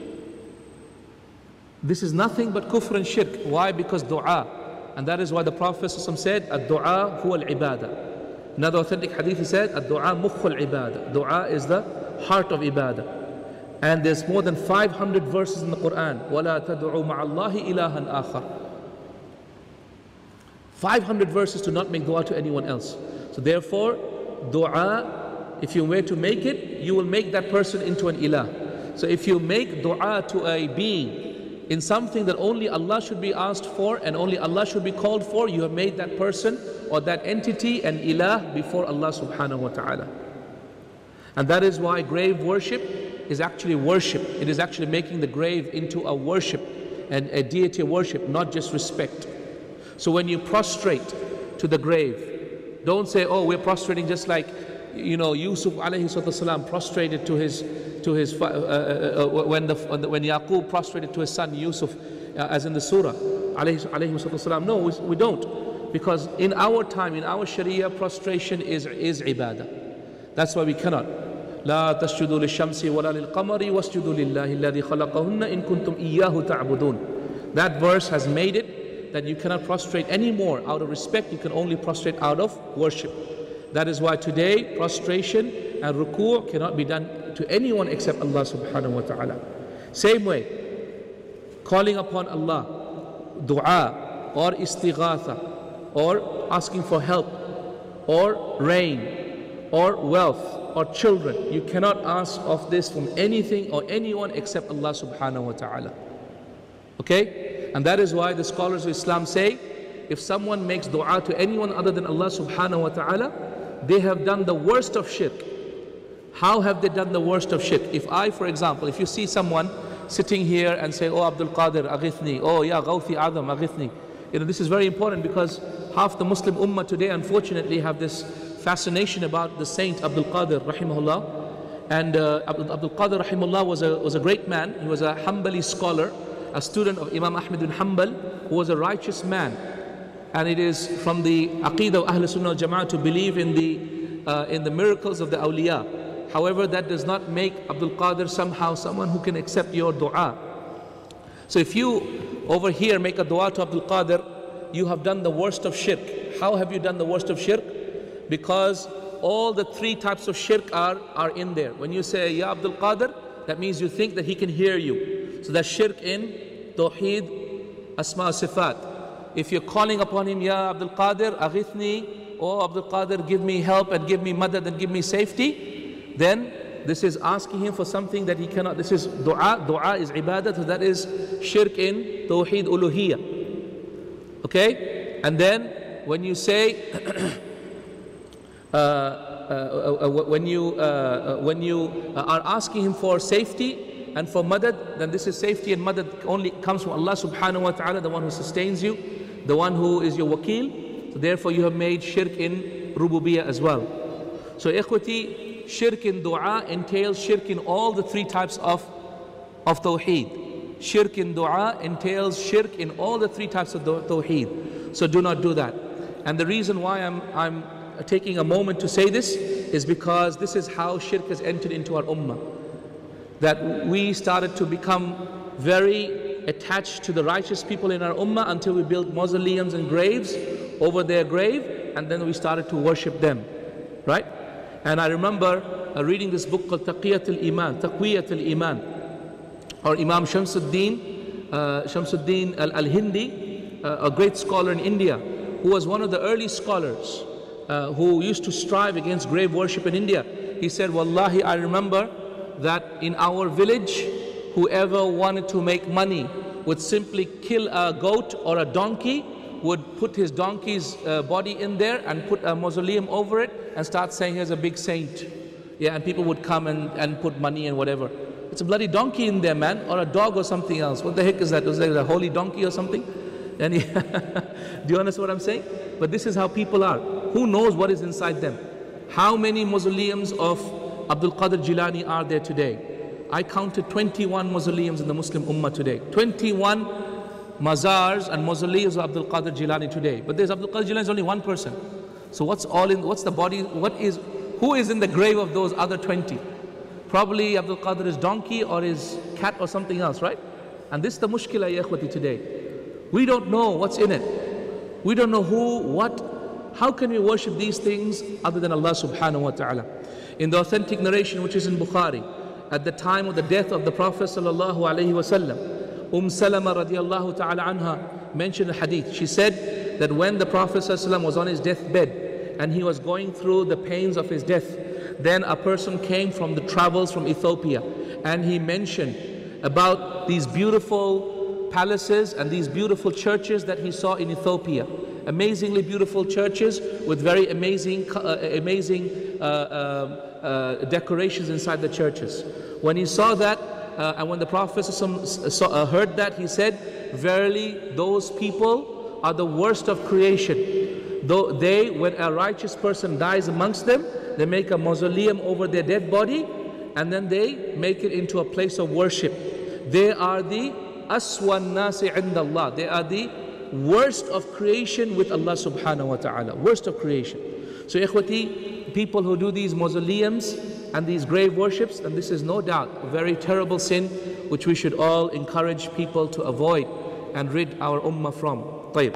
This is nothing but kufr and shirk. Why? Because dua. And that is why the Prophet said, Ad-du'a huwa al-ibadah. Another authentic hadith he said, Ad-du'a mukh al-ibadah. Dua is the heart of ibadah. And there's more than five hundred verses in the Quran. وَلَا تَدْعُوا مَعَ اللَّهِ إِلَهًا آخَرَ. five hundred verses to not make dua to anyone else. So therefore, dua, if you were to make it, you will make that person into an ilah. So if you make dua to a being in something that only Allah should be asked for and only Allah should be called for, you have made that person or that entity an ilah before Allah subhanahu wa ta'ala. And that is why grave worship is actually worship. It is actually making the grave into a worship and a deity worship, not just respect. So when you prostrate to the grave, don't say, oh, we're prostrating just like, you know, Yusuf alayhi salam prostrated to his, to his uh, uh, uh, when, the, when Yaqub prostrated to his son Yusuf, uh, as in the surah, alayhi, alayhi salam. No, we, we don't. Because in our time, in our Sharia, prostration is, is ibadah. That's why we cannot. لا تسجدوا للشمس ولا للقمر واسجدوا لله الذي خلقهن إن كنتم إياه تعبدون. That verse has made it that you cannot prostrate anymore out of respect. You can only prostrate out of worship. That is why today prostration and ruku' cannot be done to anyone except Allah subhanahu wa ta'ala. Same way, calling upon Allah, dua or istighatha or asking for help or rain or wealth or children. You cannot ask of this from anything or anyone except Allah subhanahu wa ta'ala. Okay? And that is why the scholars of Islam say, if someone makes dua to anyone other than Allah subhanahu wa ta'ala, they have done the worst of shirk. How have they done the worst of shirk? If I, for example, if you see someone sitting here and say, oh Abdul Qadir, aghithni, oh ya Ghawthi Adam, aghithni. You know, this is very important because half the Muslim ummah today unfortunately have this fascination about the saint Abdul Qadir rahimahullah. And uh, Abdul, Abdul Qadir rahimahullah was a, was a great man. He was a Hanbali scholar, a student of Imam Ahmad bin Hanbal, who was a righteous man. And it is from the Aqidah of Ahl Sunnah wal Jama'ah to believe in the, uh, in the miracles of the awliya. However, that does not make Abdul Qadir somehow someone who can accept your dua. So if you over here make a dua to Abdul Qadir, you have done the worst of shirk. How have you done the worst of shirk? Because all the three types of shirk are, are in there. When you say, Ya Abdul Qadir, that means you think that he can hear you. So that's shirk in Tawheed, Asma Sifat. If you're calling upon him, Ya Abdul Qadir, aghithni, oh Abdul Qadir, give me help and give me madad and give me safety, then this is asking him for something that he cannot. This is dua. Dua is ibadah, so that is shirk in Tawheed Uluhiyah. Okay? And then when you say, uh, uh, uh, uh, when you, uh, uh, when you uh, are asking him for safety and for madad, then this is safety and madad only comes from Allah subhanahu wa ta'ala, the one who sustains you, the one who is your wakil. So therefore you have made shirk in rububiyyah as well. So ikhwati, shirk in dua entails shirk in all the three types of, of tawheed. Shirk in dua entails shirk in all the three types of tawheed. So do not do that. And the reason why I'm, I'm taking a moment to say this is because this is how shirk has entered into our ummah. That we started to become very attached to the righteous people in our ummah until we built mausoleums and graves over their grave, and then we started to worship them, right? And I remember uh, reading this book called Taqiyat al-Iman, Taqwiyat al-Iman, or Imam Shamsuddin, uh, Shamsuddin al-Hindi, uh, a great scholar in India, who was one of the early scholars uh, who used to strive against grave worship in India. He said, Wallahi, I remember that in our village, whoever wanted to make money would simply kill a goat or a donkey, would put his donkey's uh, body in there and put a mausoleum over it and start saying he's a big saint. Yeah, and people would come and, and put money and whatever. It's a bloody donkey in there, man, or a dog or something else. What the heck is that? Was that a holy donkey or something? And he do you understand what I'm saying? But this is how people are. Who knows what is inside them? How many mausoleums of Abdul Qadir Jilani are there today? I counted twenty-one mausoleums in the Muslim Ummah today. twenty-one mazars and mausoleums of Abdul Qadir Jilani today. But there's Abdul Qadir Jilani is only one person. So what's all in, what's the body, what is, who is in the grave of those other twenty? Probably Abdul Qadir's donkey or his cat or something else, right? And this is the mushkila, ya ikhwati, today. We don't know what's in it. We don't know who, what, how can we worship these things other than Allah subhanahu wa ta'ala? In the authentic narration which is in Bukhari, at the time of the death of the Prophet sallallahu alaihi wasallam, Umm Salama radiallahu ta'ala anha mentioned a hadith. She said that when the Prophet sallallahu alaihi wasallam was on his deathbed and he was going through the pains of his death, then a person came from the travels from Ethiopia and he mentioned about these beautiful palaces and these beautiful churches that he saw in Ethiopia. Amazingly beautiful churches with very amazing, uh, amazing uh, uh, uh, decorations inside the churches. When he saw that, uh, and when the Prophet saw, uh, heard that, he said, verily those people are the worst of creation. Though they, when a righteous person dies amongst them, they make a mausoleum over their dead body and then they make it into a place of worship. They are the aswan nasi indallah. They are the worst of creation with Allah subhanahu wa ta'ala. Worst of creation. So ikhwati, people who do these mausoleums and these grave worships, and this is no doubt a very terrible sin which we should all encourage people to avoid and rid our ummah from. طيب.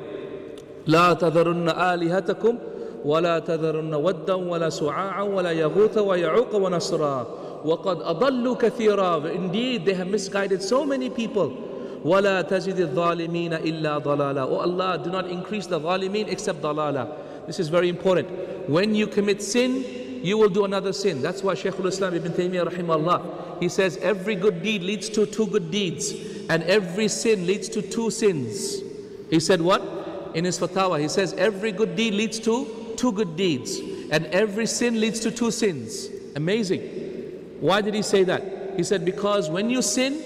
لا تذرن آلهتكم ولا تذرن ودا ولا سعاعا ولا يغوث ويعوق ونسرا وقد أضلوا كثيرا. Indeed, they have misguided so many people. ولا تزد الظالمين إلا ضلالا. Oh Allah, do not increase the zalimeen except dalala. This is very important. When you commit sin, you will do another sin. That's why Shaykhul Islam Ibn Taymiyyah rahimahullah, he says every good deed leads to two good deeds and every sin leads to two sins. He said what? In his fatwa, he says every good deed leads to two good deeds and every sin leads to two sins. Amazing. Why did he say that? He said because when you sin,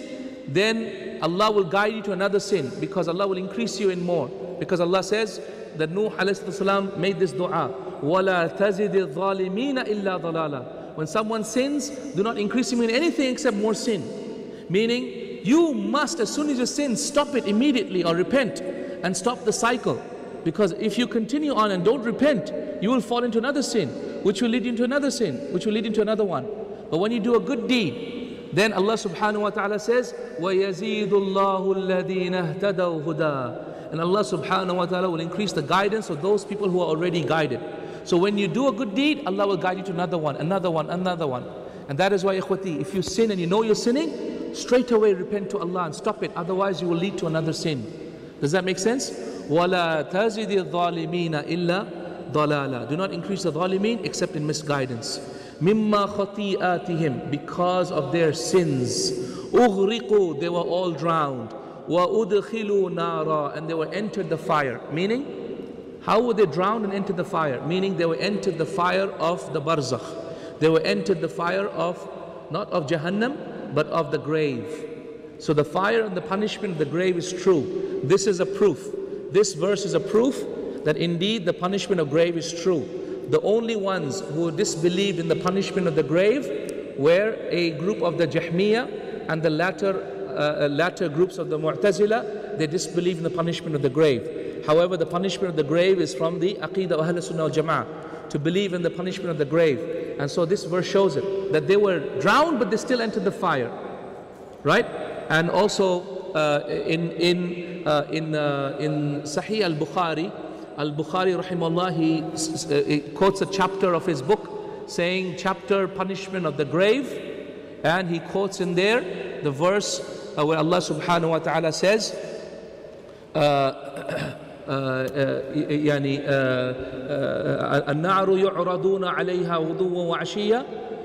then Allah will guide you to another sin, because Allah will increase you in more. Because Allah says that Nuh alayhi salam made this dua, وَلَا تَزِدِ الظَّالِمِينَ إِلَّا ضَلَالًا. When someone sins, do not increase him in anything except more sin. Meaning, you must, as soon as you sin, stop it immediately or repent and stop the cycle. Because if you continue on and don't repent, you will fall into another sin, which will lead into another sin, which will lead into another one. But when you do a good deed, then Allah subhanahu wa ta'ala says, وَيَزِيدُ اللَّهُ الَّذِينَ اهْتَدَوْا هُدًى. And Allah subhanahu wa ta'ala will increase the guidance of those people who are already guided. So when you do a good deed, Allah will guide you to another one, another one, another one. And that is why, ikhwati, if you sin and you know you're sinning, straight away repent to Allah and stop it. Otherwise you will lead to another sin. Does that make sense? وَلَا تَزِدِ الظَّالِمِينَ إِلَّا ضَلَالًا. Do not increase the zalimeen except in misguidance. مِمَّا خَطِيئَاتِهِمْ. Because of their sins. أُغْرِقُوا. They were all drowned. وَأُدْخِلُوا نَارًا. And they were entered the fire. Meaning, how were they drowned and entered the fire? Meaning they were entered the fire of the barzakh. They were entered the fire of, not of Jahannam, but of the grave. So the fire and the punishment of the grave is true. This is a proof. This verse is a proof that indeed the punishment of grave is true. The only ones who disbelieved in the punishment of the grave were a group of the Jahmiyyah and the latter, uh, latter groups of the Mu'tazila. They disbelieved in the punishment of the grave. However, the punishment of the grave is from the Aqidah of Ahl Sunnah wal Jama'ah. to believe in the punishment of the grave. And so this verse shows it, that they were drowned but they still entered the fire, right? And also uh, in in uh, in uh, in Sahih al-Bukhari, al-Bukhari rahimahullah, he, uh, he quotes a chapter of his book saying chapter punishment of the grave, and he quotes in there the verse uh, where Allah subhanahu wa ta'ala says uh, يعني النار يعرضون عليها غدوا وعشيا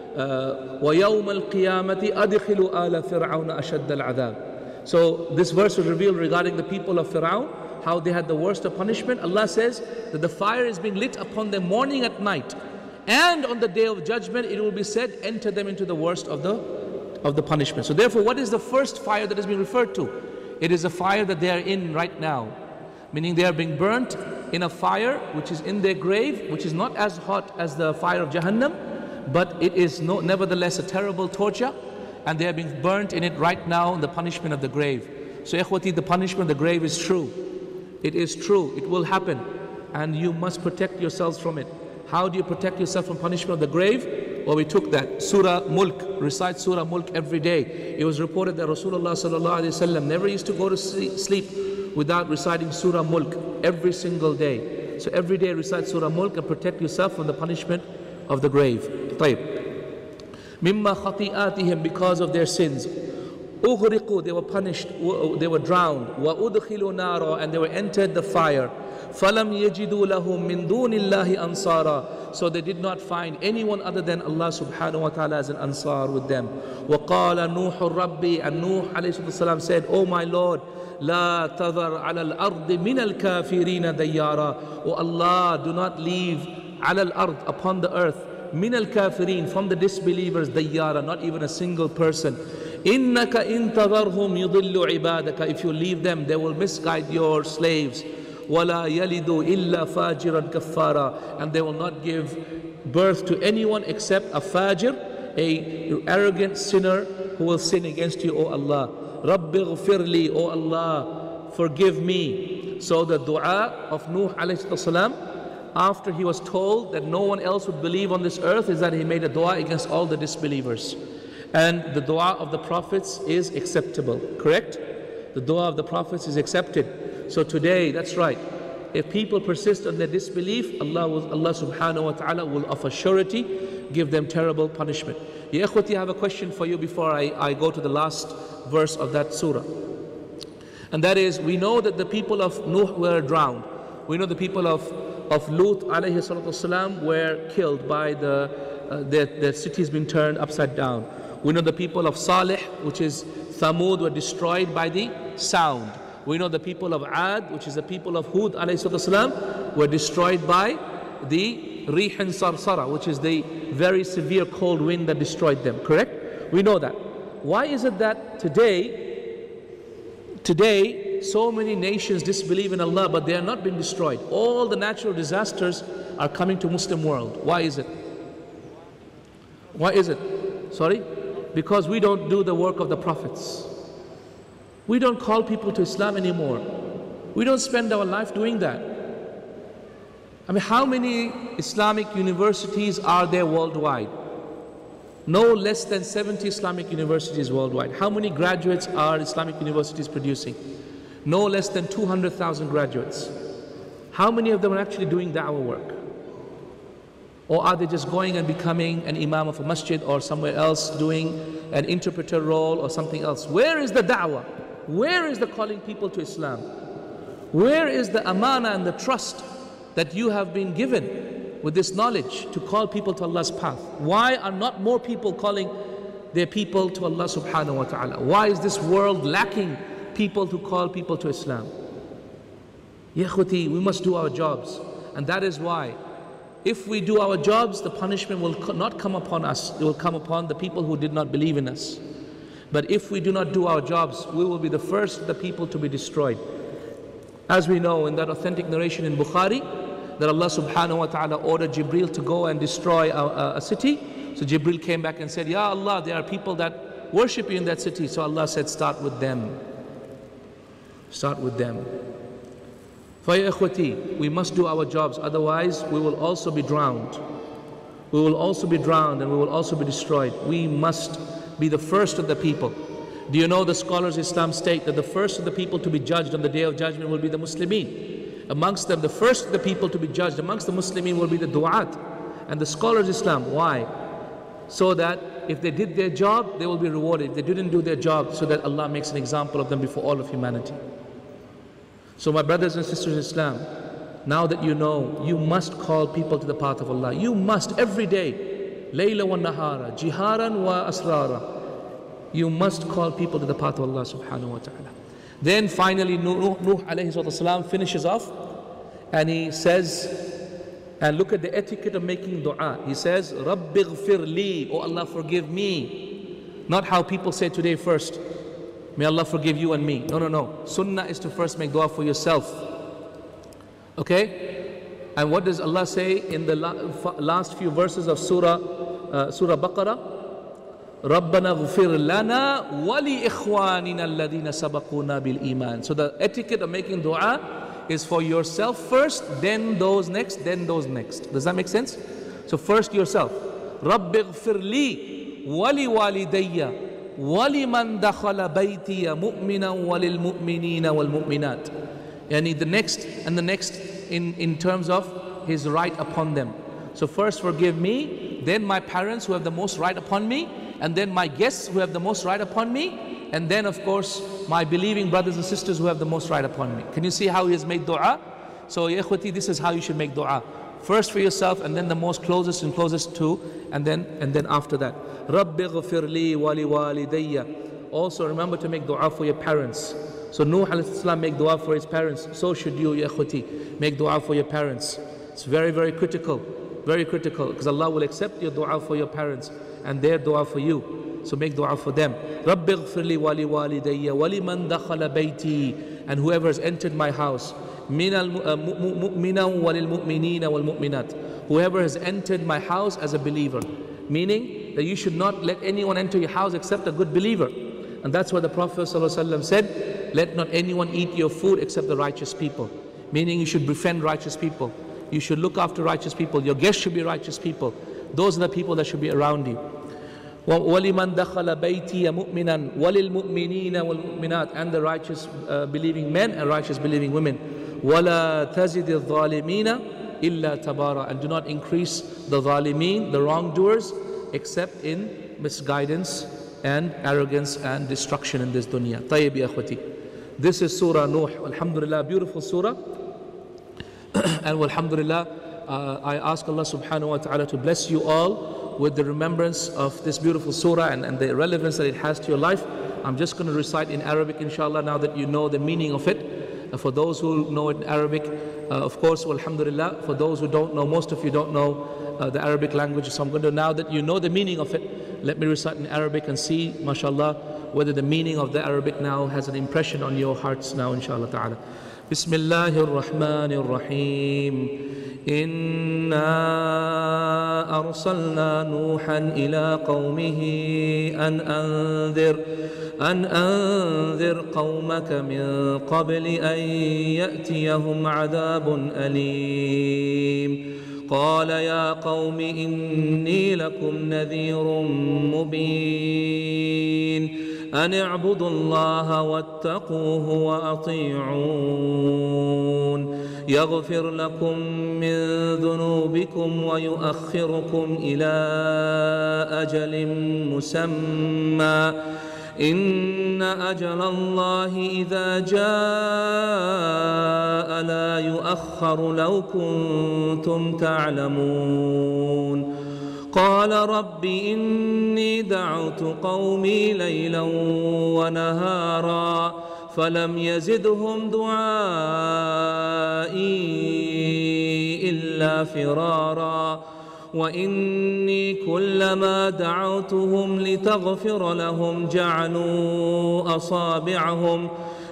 ويوم القيامة أدخلوا آل فرعون أشد العذاب. So this verse was revealed regarding the people of Fir'aun, how they had the worst of punishment. Allah says that the fire is being lit upon them morning and night, and on the day of judgment it will be said, enter them into the worst of the of the punishment. So therefore, what is the first fire that is being referred to? It is a fire that they are in right now, meaning they are being burnt in a fire which is in their grave, which is not as hot as the fire of Jahannam, but it is no, nevertheless a terrible torture, and they are being burnt in it right now in the punishment of the grave. So ikhwati, the punishment of the grave is true. It is true, it will happen, and you must protect yourselves from it. How do you protect yourself from punishment of the grave? Well, we took that. Surah Mulk, recite Surah Mulk every day. It was reported that Rasulullah sallallahu alaihi wasallam never used to go to sleep without reciting Surah Mulk every single day. So every day recite Surah Mulk and protect yourself from the punishment of the grave. طيب. Mimma khati'atihim, because of their sins. Ughriqu, they were punished, they were drowned. Wa udkhilu nara, and they were entered the fire. Falam yajidu lahum min dunillahi ansara. So they did not find anyone other than Allah subhanahu wa ta'ala as an ansar with them. Wa qala Nuh Rabbi, and Nuh alayhi salam said, Oh my Lord, La tadhar ala al-ardi min al-kafirina dayyara. Oh Allah, do not leave ala al-ard, upon the earth, min al-kafirin, from the disbelievers, dayyara, not even a single person. Innaka in tadharhum yudillu ibadaka. If you leave them, they will misguide your slaves. Wala yalidu illa fajiran kaffara. And they will not give birth to anyone except a fajir, a arrogant sinner who will sin against you, O Allah. Rabbi ghfirli, O Allah, forgive me. So the dua of Nuh alayhi salam, after he was told that no one else would believe on this earth, is that he made a dua against all the disbelievers. And the dua of the prophets is acceptable, correct? The dua of the prophets is accepted. So today, that's right, if people persist on their disbelief, Allah, will, Allah subhanahu wa ta'ala will of a surety give them terrible punishment. Ya ikhwati, I have a question for you before I, I go to the last verse of that surah. And that is, we know that the people of Nuh were drowned. We know the people of, of Lut alayhi salatu wasalam were killed by the, uh, their, their cities being turned upside down. We know the people of Salih, which is Thamud, were destroyed by the sound. We know the people of Ad, which is the people of Hud alayhi salatu wasalam, were destroyed by the Rihan Sarsara, which is the very severe cold wind that destroyed them, correct? We know that. Why is it that today, today, so many nations disbelieve in Allah, but they are not being destroyed? All the natural disasters are coming to Muslim world. Why is it? Why is it? Sorry? Because we don't do the work of the prophets. We don't call people to Islam anymore. We don't spend our life doing that. I mean, how many Islamic universities are there worldwide? No less than seventy Islamic universities worldwide. How many graduates are Islamic universities producing? No less than two hundred thousand graduates. How many of them are actually doing da'wah work? Or are they just going and becoming an imam of a masjid or somewhere else, doing an interpreter role or something else? Where is the da'wah? Where is the calling people to Islam? Where is the amana and the trust that you have been given with this knowledge to call people to Allah's path? Why are not more people calling their people to Allah subhanahu wa ta'ala? Why is this world lacking people to call people to Islam? Ya ikhwati, we must do our jobs. And that is why, if we do our jobs, the punishment will not come upon us. It will come upon the people who did not believe in us. But if we do not do our jobs, we will be the first the people to be destroyed. As we know in that authentic narration in Bukhari, that Allah subhanahu wa ta'ala ordered Jibreel to go and destroy a, a, a city. So Jibreel came back and said, Ya Allah, there are people that worship you in that city. So Allah said, start with them. Start with them. فَيَا إِخْوَتِي, we must do our jobs, otherwise we will also be drowned. We will also be drowned and we will also be destroyed. We must be the first of the people. Do you know the scholars of Islam state that the first of the people to be judged on the Day of Judgment will be the Muslimin? Amongst them, the first of the people to be judged amongst the Muslimin will be the du'at and the scholars of Islam. Why? So that if they did their job, they will be rewarded. If they didn't do their job, so that Allah makes an example of them before all of humanity. So my brothers and sisters in Islam, now that you know, you must call people to the path of Allah. You must every day, layla wa nahara, jiharan wa asrara. You must call people to the path of Allah subhanahu wa ta'ala. Then finally Nuh, Nuh alayhi salatu finishes off and he says, and look at the etiquette of making dua. He says, Rabbi ghfir li, oh Allah forgive me. Not how people say today first, may Allah forgive you and me. No, no, no. Sunnah is to first make dua for yourself. Okay? And what does Allah say in the last few verses of Surah, uh, Surah Baqarah? رَبَّنَا غْفِرْ لَنَا وَلِإِخْوَانِنَا الَّذِينَ سَبَقُونَا بِالْإِيمَانِ. So the etiquette of making dua is for yourself first, then those next, then those next. Does that make sense? So first yourself. رَبِّ اغْفِرْ لِي وَلِوَالِدَيَّ وَلِمَنْ دَخَلَ بَيْتِيَ مُؤْمِنًا وَلِلْمُؤْمِنِينَ وَالْمُؤْمِنَاتِ. Yani the next and the next in, in terms of his right upon them. So first forgive me, then my parents who have the most right upon me, and then my guests who have the most right upon me, and then of course my believing brothers and sisters who have the most right upon me. Can you see how he has made dua? So ya ikhwati, this is how you should make dua. First for yourself, and then the most closest and closest to, and then and then after that. Rabbi ghfir li wa liwalidayya. Also remember to make dua for your parents. So Nuh alayhi salam make dua for his parents. So should you, ya ikhwati, make dua for your parents. It's very, very critical. Very critical, because Allah will accept your dua for your parents and their dua for you. So make dua for them. رَبِّ اغْفِرْ لِي وَلِوَالِدَيَّ وَلِمَنْ دَخَلَ بَيْتِي. And whoever has entered my house, مِنَ الْمُؤْمِنَةِ وَلِلْمُؤْمِنِينَ وَالْمُؤْمِنَاتِ. Whoever has entered my house as a believer. Meaning that you should not let anyone enter your house except a good believer. And that's why the Prophet ﷺ said, let not anyone eat your food except the righteous people. Meaning you should befriend righteous people. You should look after righteous people. Your guests should be righteous people. Those are the people that should be around you. وَلِمَنْ دَخَلَ بَيْتِيَ مُؤْمِنًا وَلِلْمُؤْمِنِينَ وَالْمُؤْمِنَاتِ. And the righteous uh, believing men and righteous believing women. وَلَا تَزِدِ الظَّالِمِينَ إِلَّا تَبَارًا. And do not increase the zalimeen, the wrongdoers, except in misguidance and arrogance and destruction in this dunya. طيب يا أخوتي. This is Surah Nuh. Alhamdulillah, beautiful surah. And alhamdulillah, uh, I ask Allah subhanahu wa ta'ala to bless you all with the remembrance of this beautiful surah and, and the relevance that it has to your life. I'm just going to recite in Arabic inshallah now that you know the meaning of it. Uh, for those who know it in Arabic, uh, of course, alhamdulillah. For those who don't know, most of you don't know uh, the Arabic language. So I'm going to, now that you know the meaning of it, let me recite in Arabic and see, mashallah, whether the meaning of the Arabic now has an impression on your hearts now, inshallah ta'ala. بسم الله الرحمن الرحيم إنا أرسلنا نوحا إلى قومه أن أنذر أن أنذر قومك من قبل أن يأتيهم عذاب أليم قال يا قوم إني لكم نذير مبين أن اعبدوا الله واتقوه وأطيعون يغفر لكم من ذنوبكم ويؤخركم إلى أجل مسمى إن أجل الله إذا جاء لا يؤخر لو كنتم تعلمون قال رب إني دعوت قومي ليلا ونهارا فلم يزدهم دعائي إلا فرارا وإني كلما دعوتهم لتغفر لهم جعلوا أصابعهم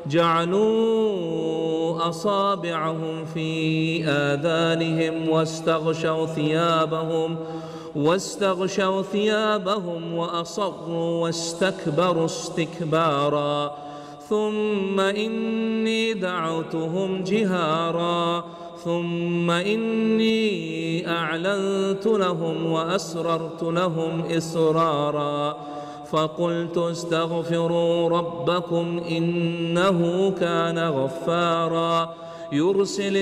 جعلوا أصابعهم في آذانهم واستغشوا ثيابهم واستغشوا ثيابهم وأصروا واستكبروا استكبارا ثم إني دعوتهم جهارا ثم إني أعلنت لهم وأسررت لهم إسرارا فقلت استغفروا ربكم إنه كان غفارا يرسل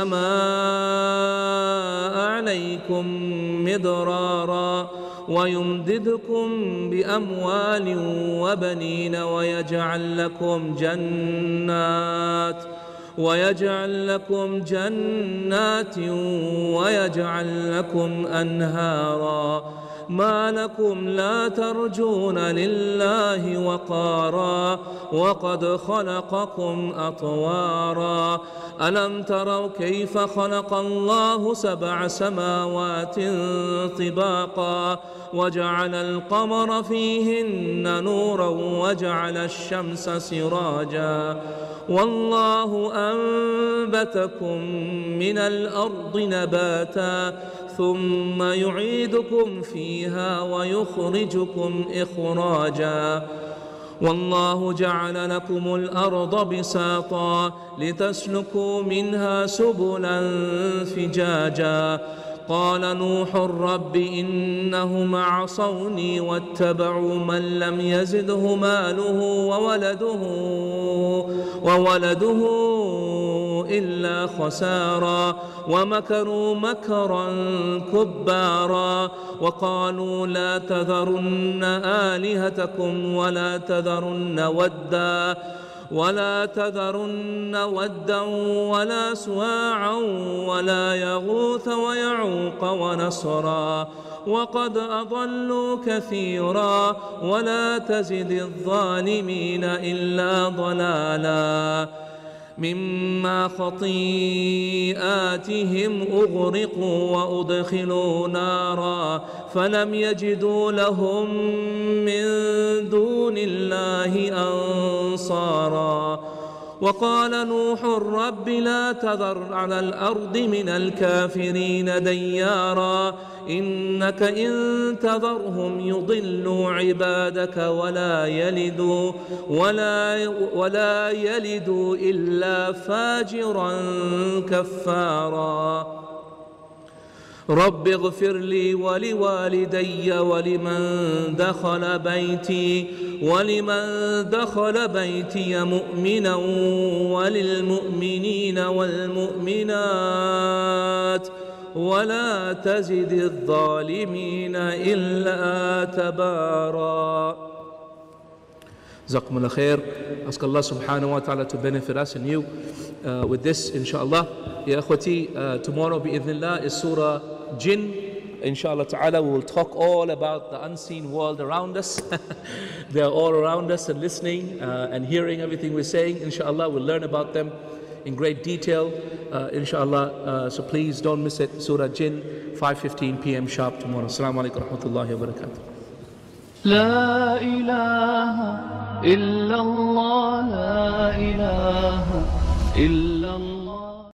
السماء عليكم مدرارا ويمددكم بأموال وبنين ويجعل لكم جنات ويجعل لكم جنات ويجعل لكم أنهارا ما لكم لا ترجون لله وقارا وقد خلقكم أطوارا ألم تروا كيف خلق الله سبع سماوات طباقا وجعل القمر فيهن نورا وجعل الشمس سراجا والله أنبتكم من الأرض نباتا ثم يعيدكم فيها ويخرجكم إخراجا والله جعل لكم الأرض بساطا لتسلكوا منها سبلا فجاجا قال نوح رب إنهم عصوني واتبعوا من لم يزده ماله وولده وولده إلا خسارا ومكروا مكرا كبارا وقالوا لا تذرن آلهتكم ولا تذرن ودا ولا تذرن ودا ولا سواعا ولا يغوث ويعوق ونصرا وقد أضلوا كثيرا ولا تزد الظالمين إلا ضلالا مما خطيئاتهم أغرقوا وأدخلوا نارا فلم يجدوا لهم من دون الله أنصارا وقال نوح رب لا تذر على الأرض من الكافرين ديارا إنك إن تذرهم يضلوا عبادك ولا يلدوا ولا ولا يلدوا إلا فاجرا كفارا رب اغفر لي ولوالدي ولمن دخل بيتي ولمن دخل بيتي مؤمنا وللمؤمنين والمؤمنات ولا تزد الظالمين إلا تبارا. Jazakumullah khair. Ask Allah subhanahu wa ta'ala to benefit us and you uh, with this, inshallah. Ya akhwati, uh, tomorrow bi'idhnillah is Surah Jinn. Inshallah ta'ala we will talk all about the unseen world around us. They are all around us and listening uh, and hearing everything we're saying. Inshallah we'll learn about them in great detail, uh, inshallah. Uh, so please don't miss it. Surah Jinn, five fifteen p m sharp tomorrow. Assalamu alaikum wa rahmatullahi wa barakatuh. لا إله إلا الله لا إله إلا الله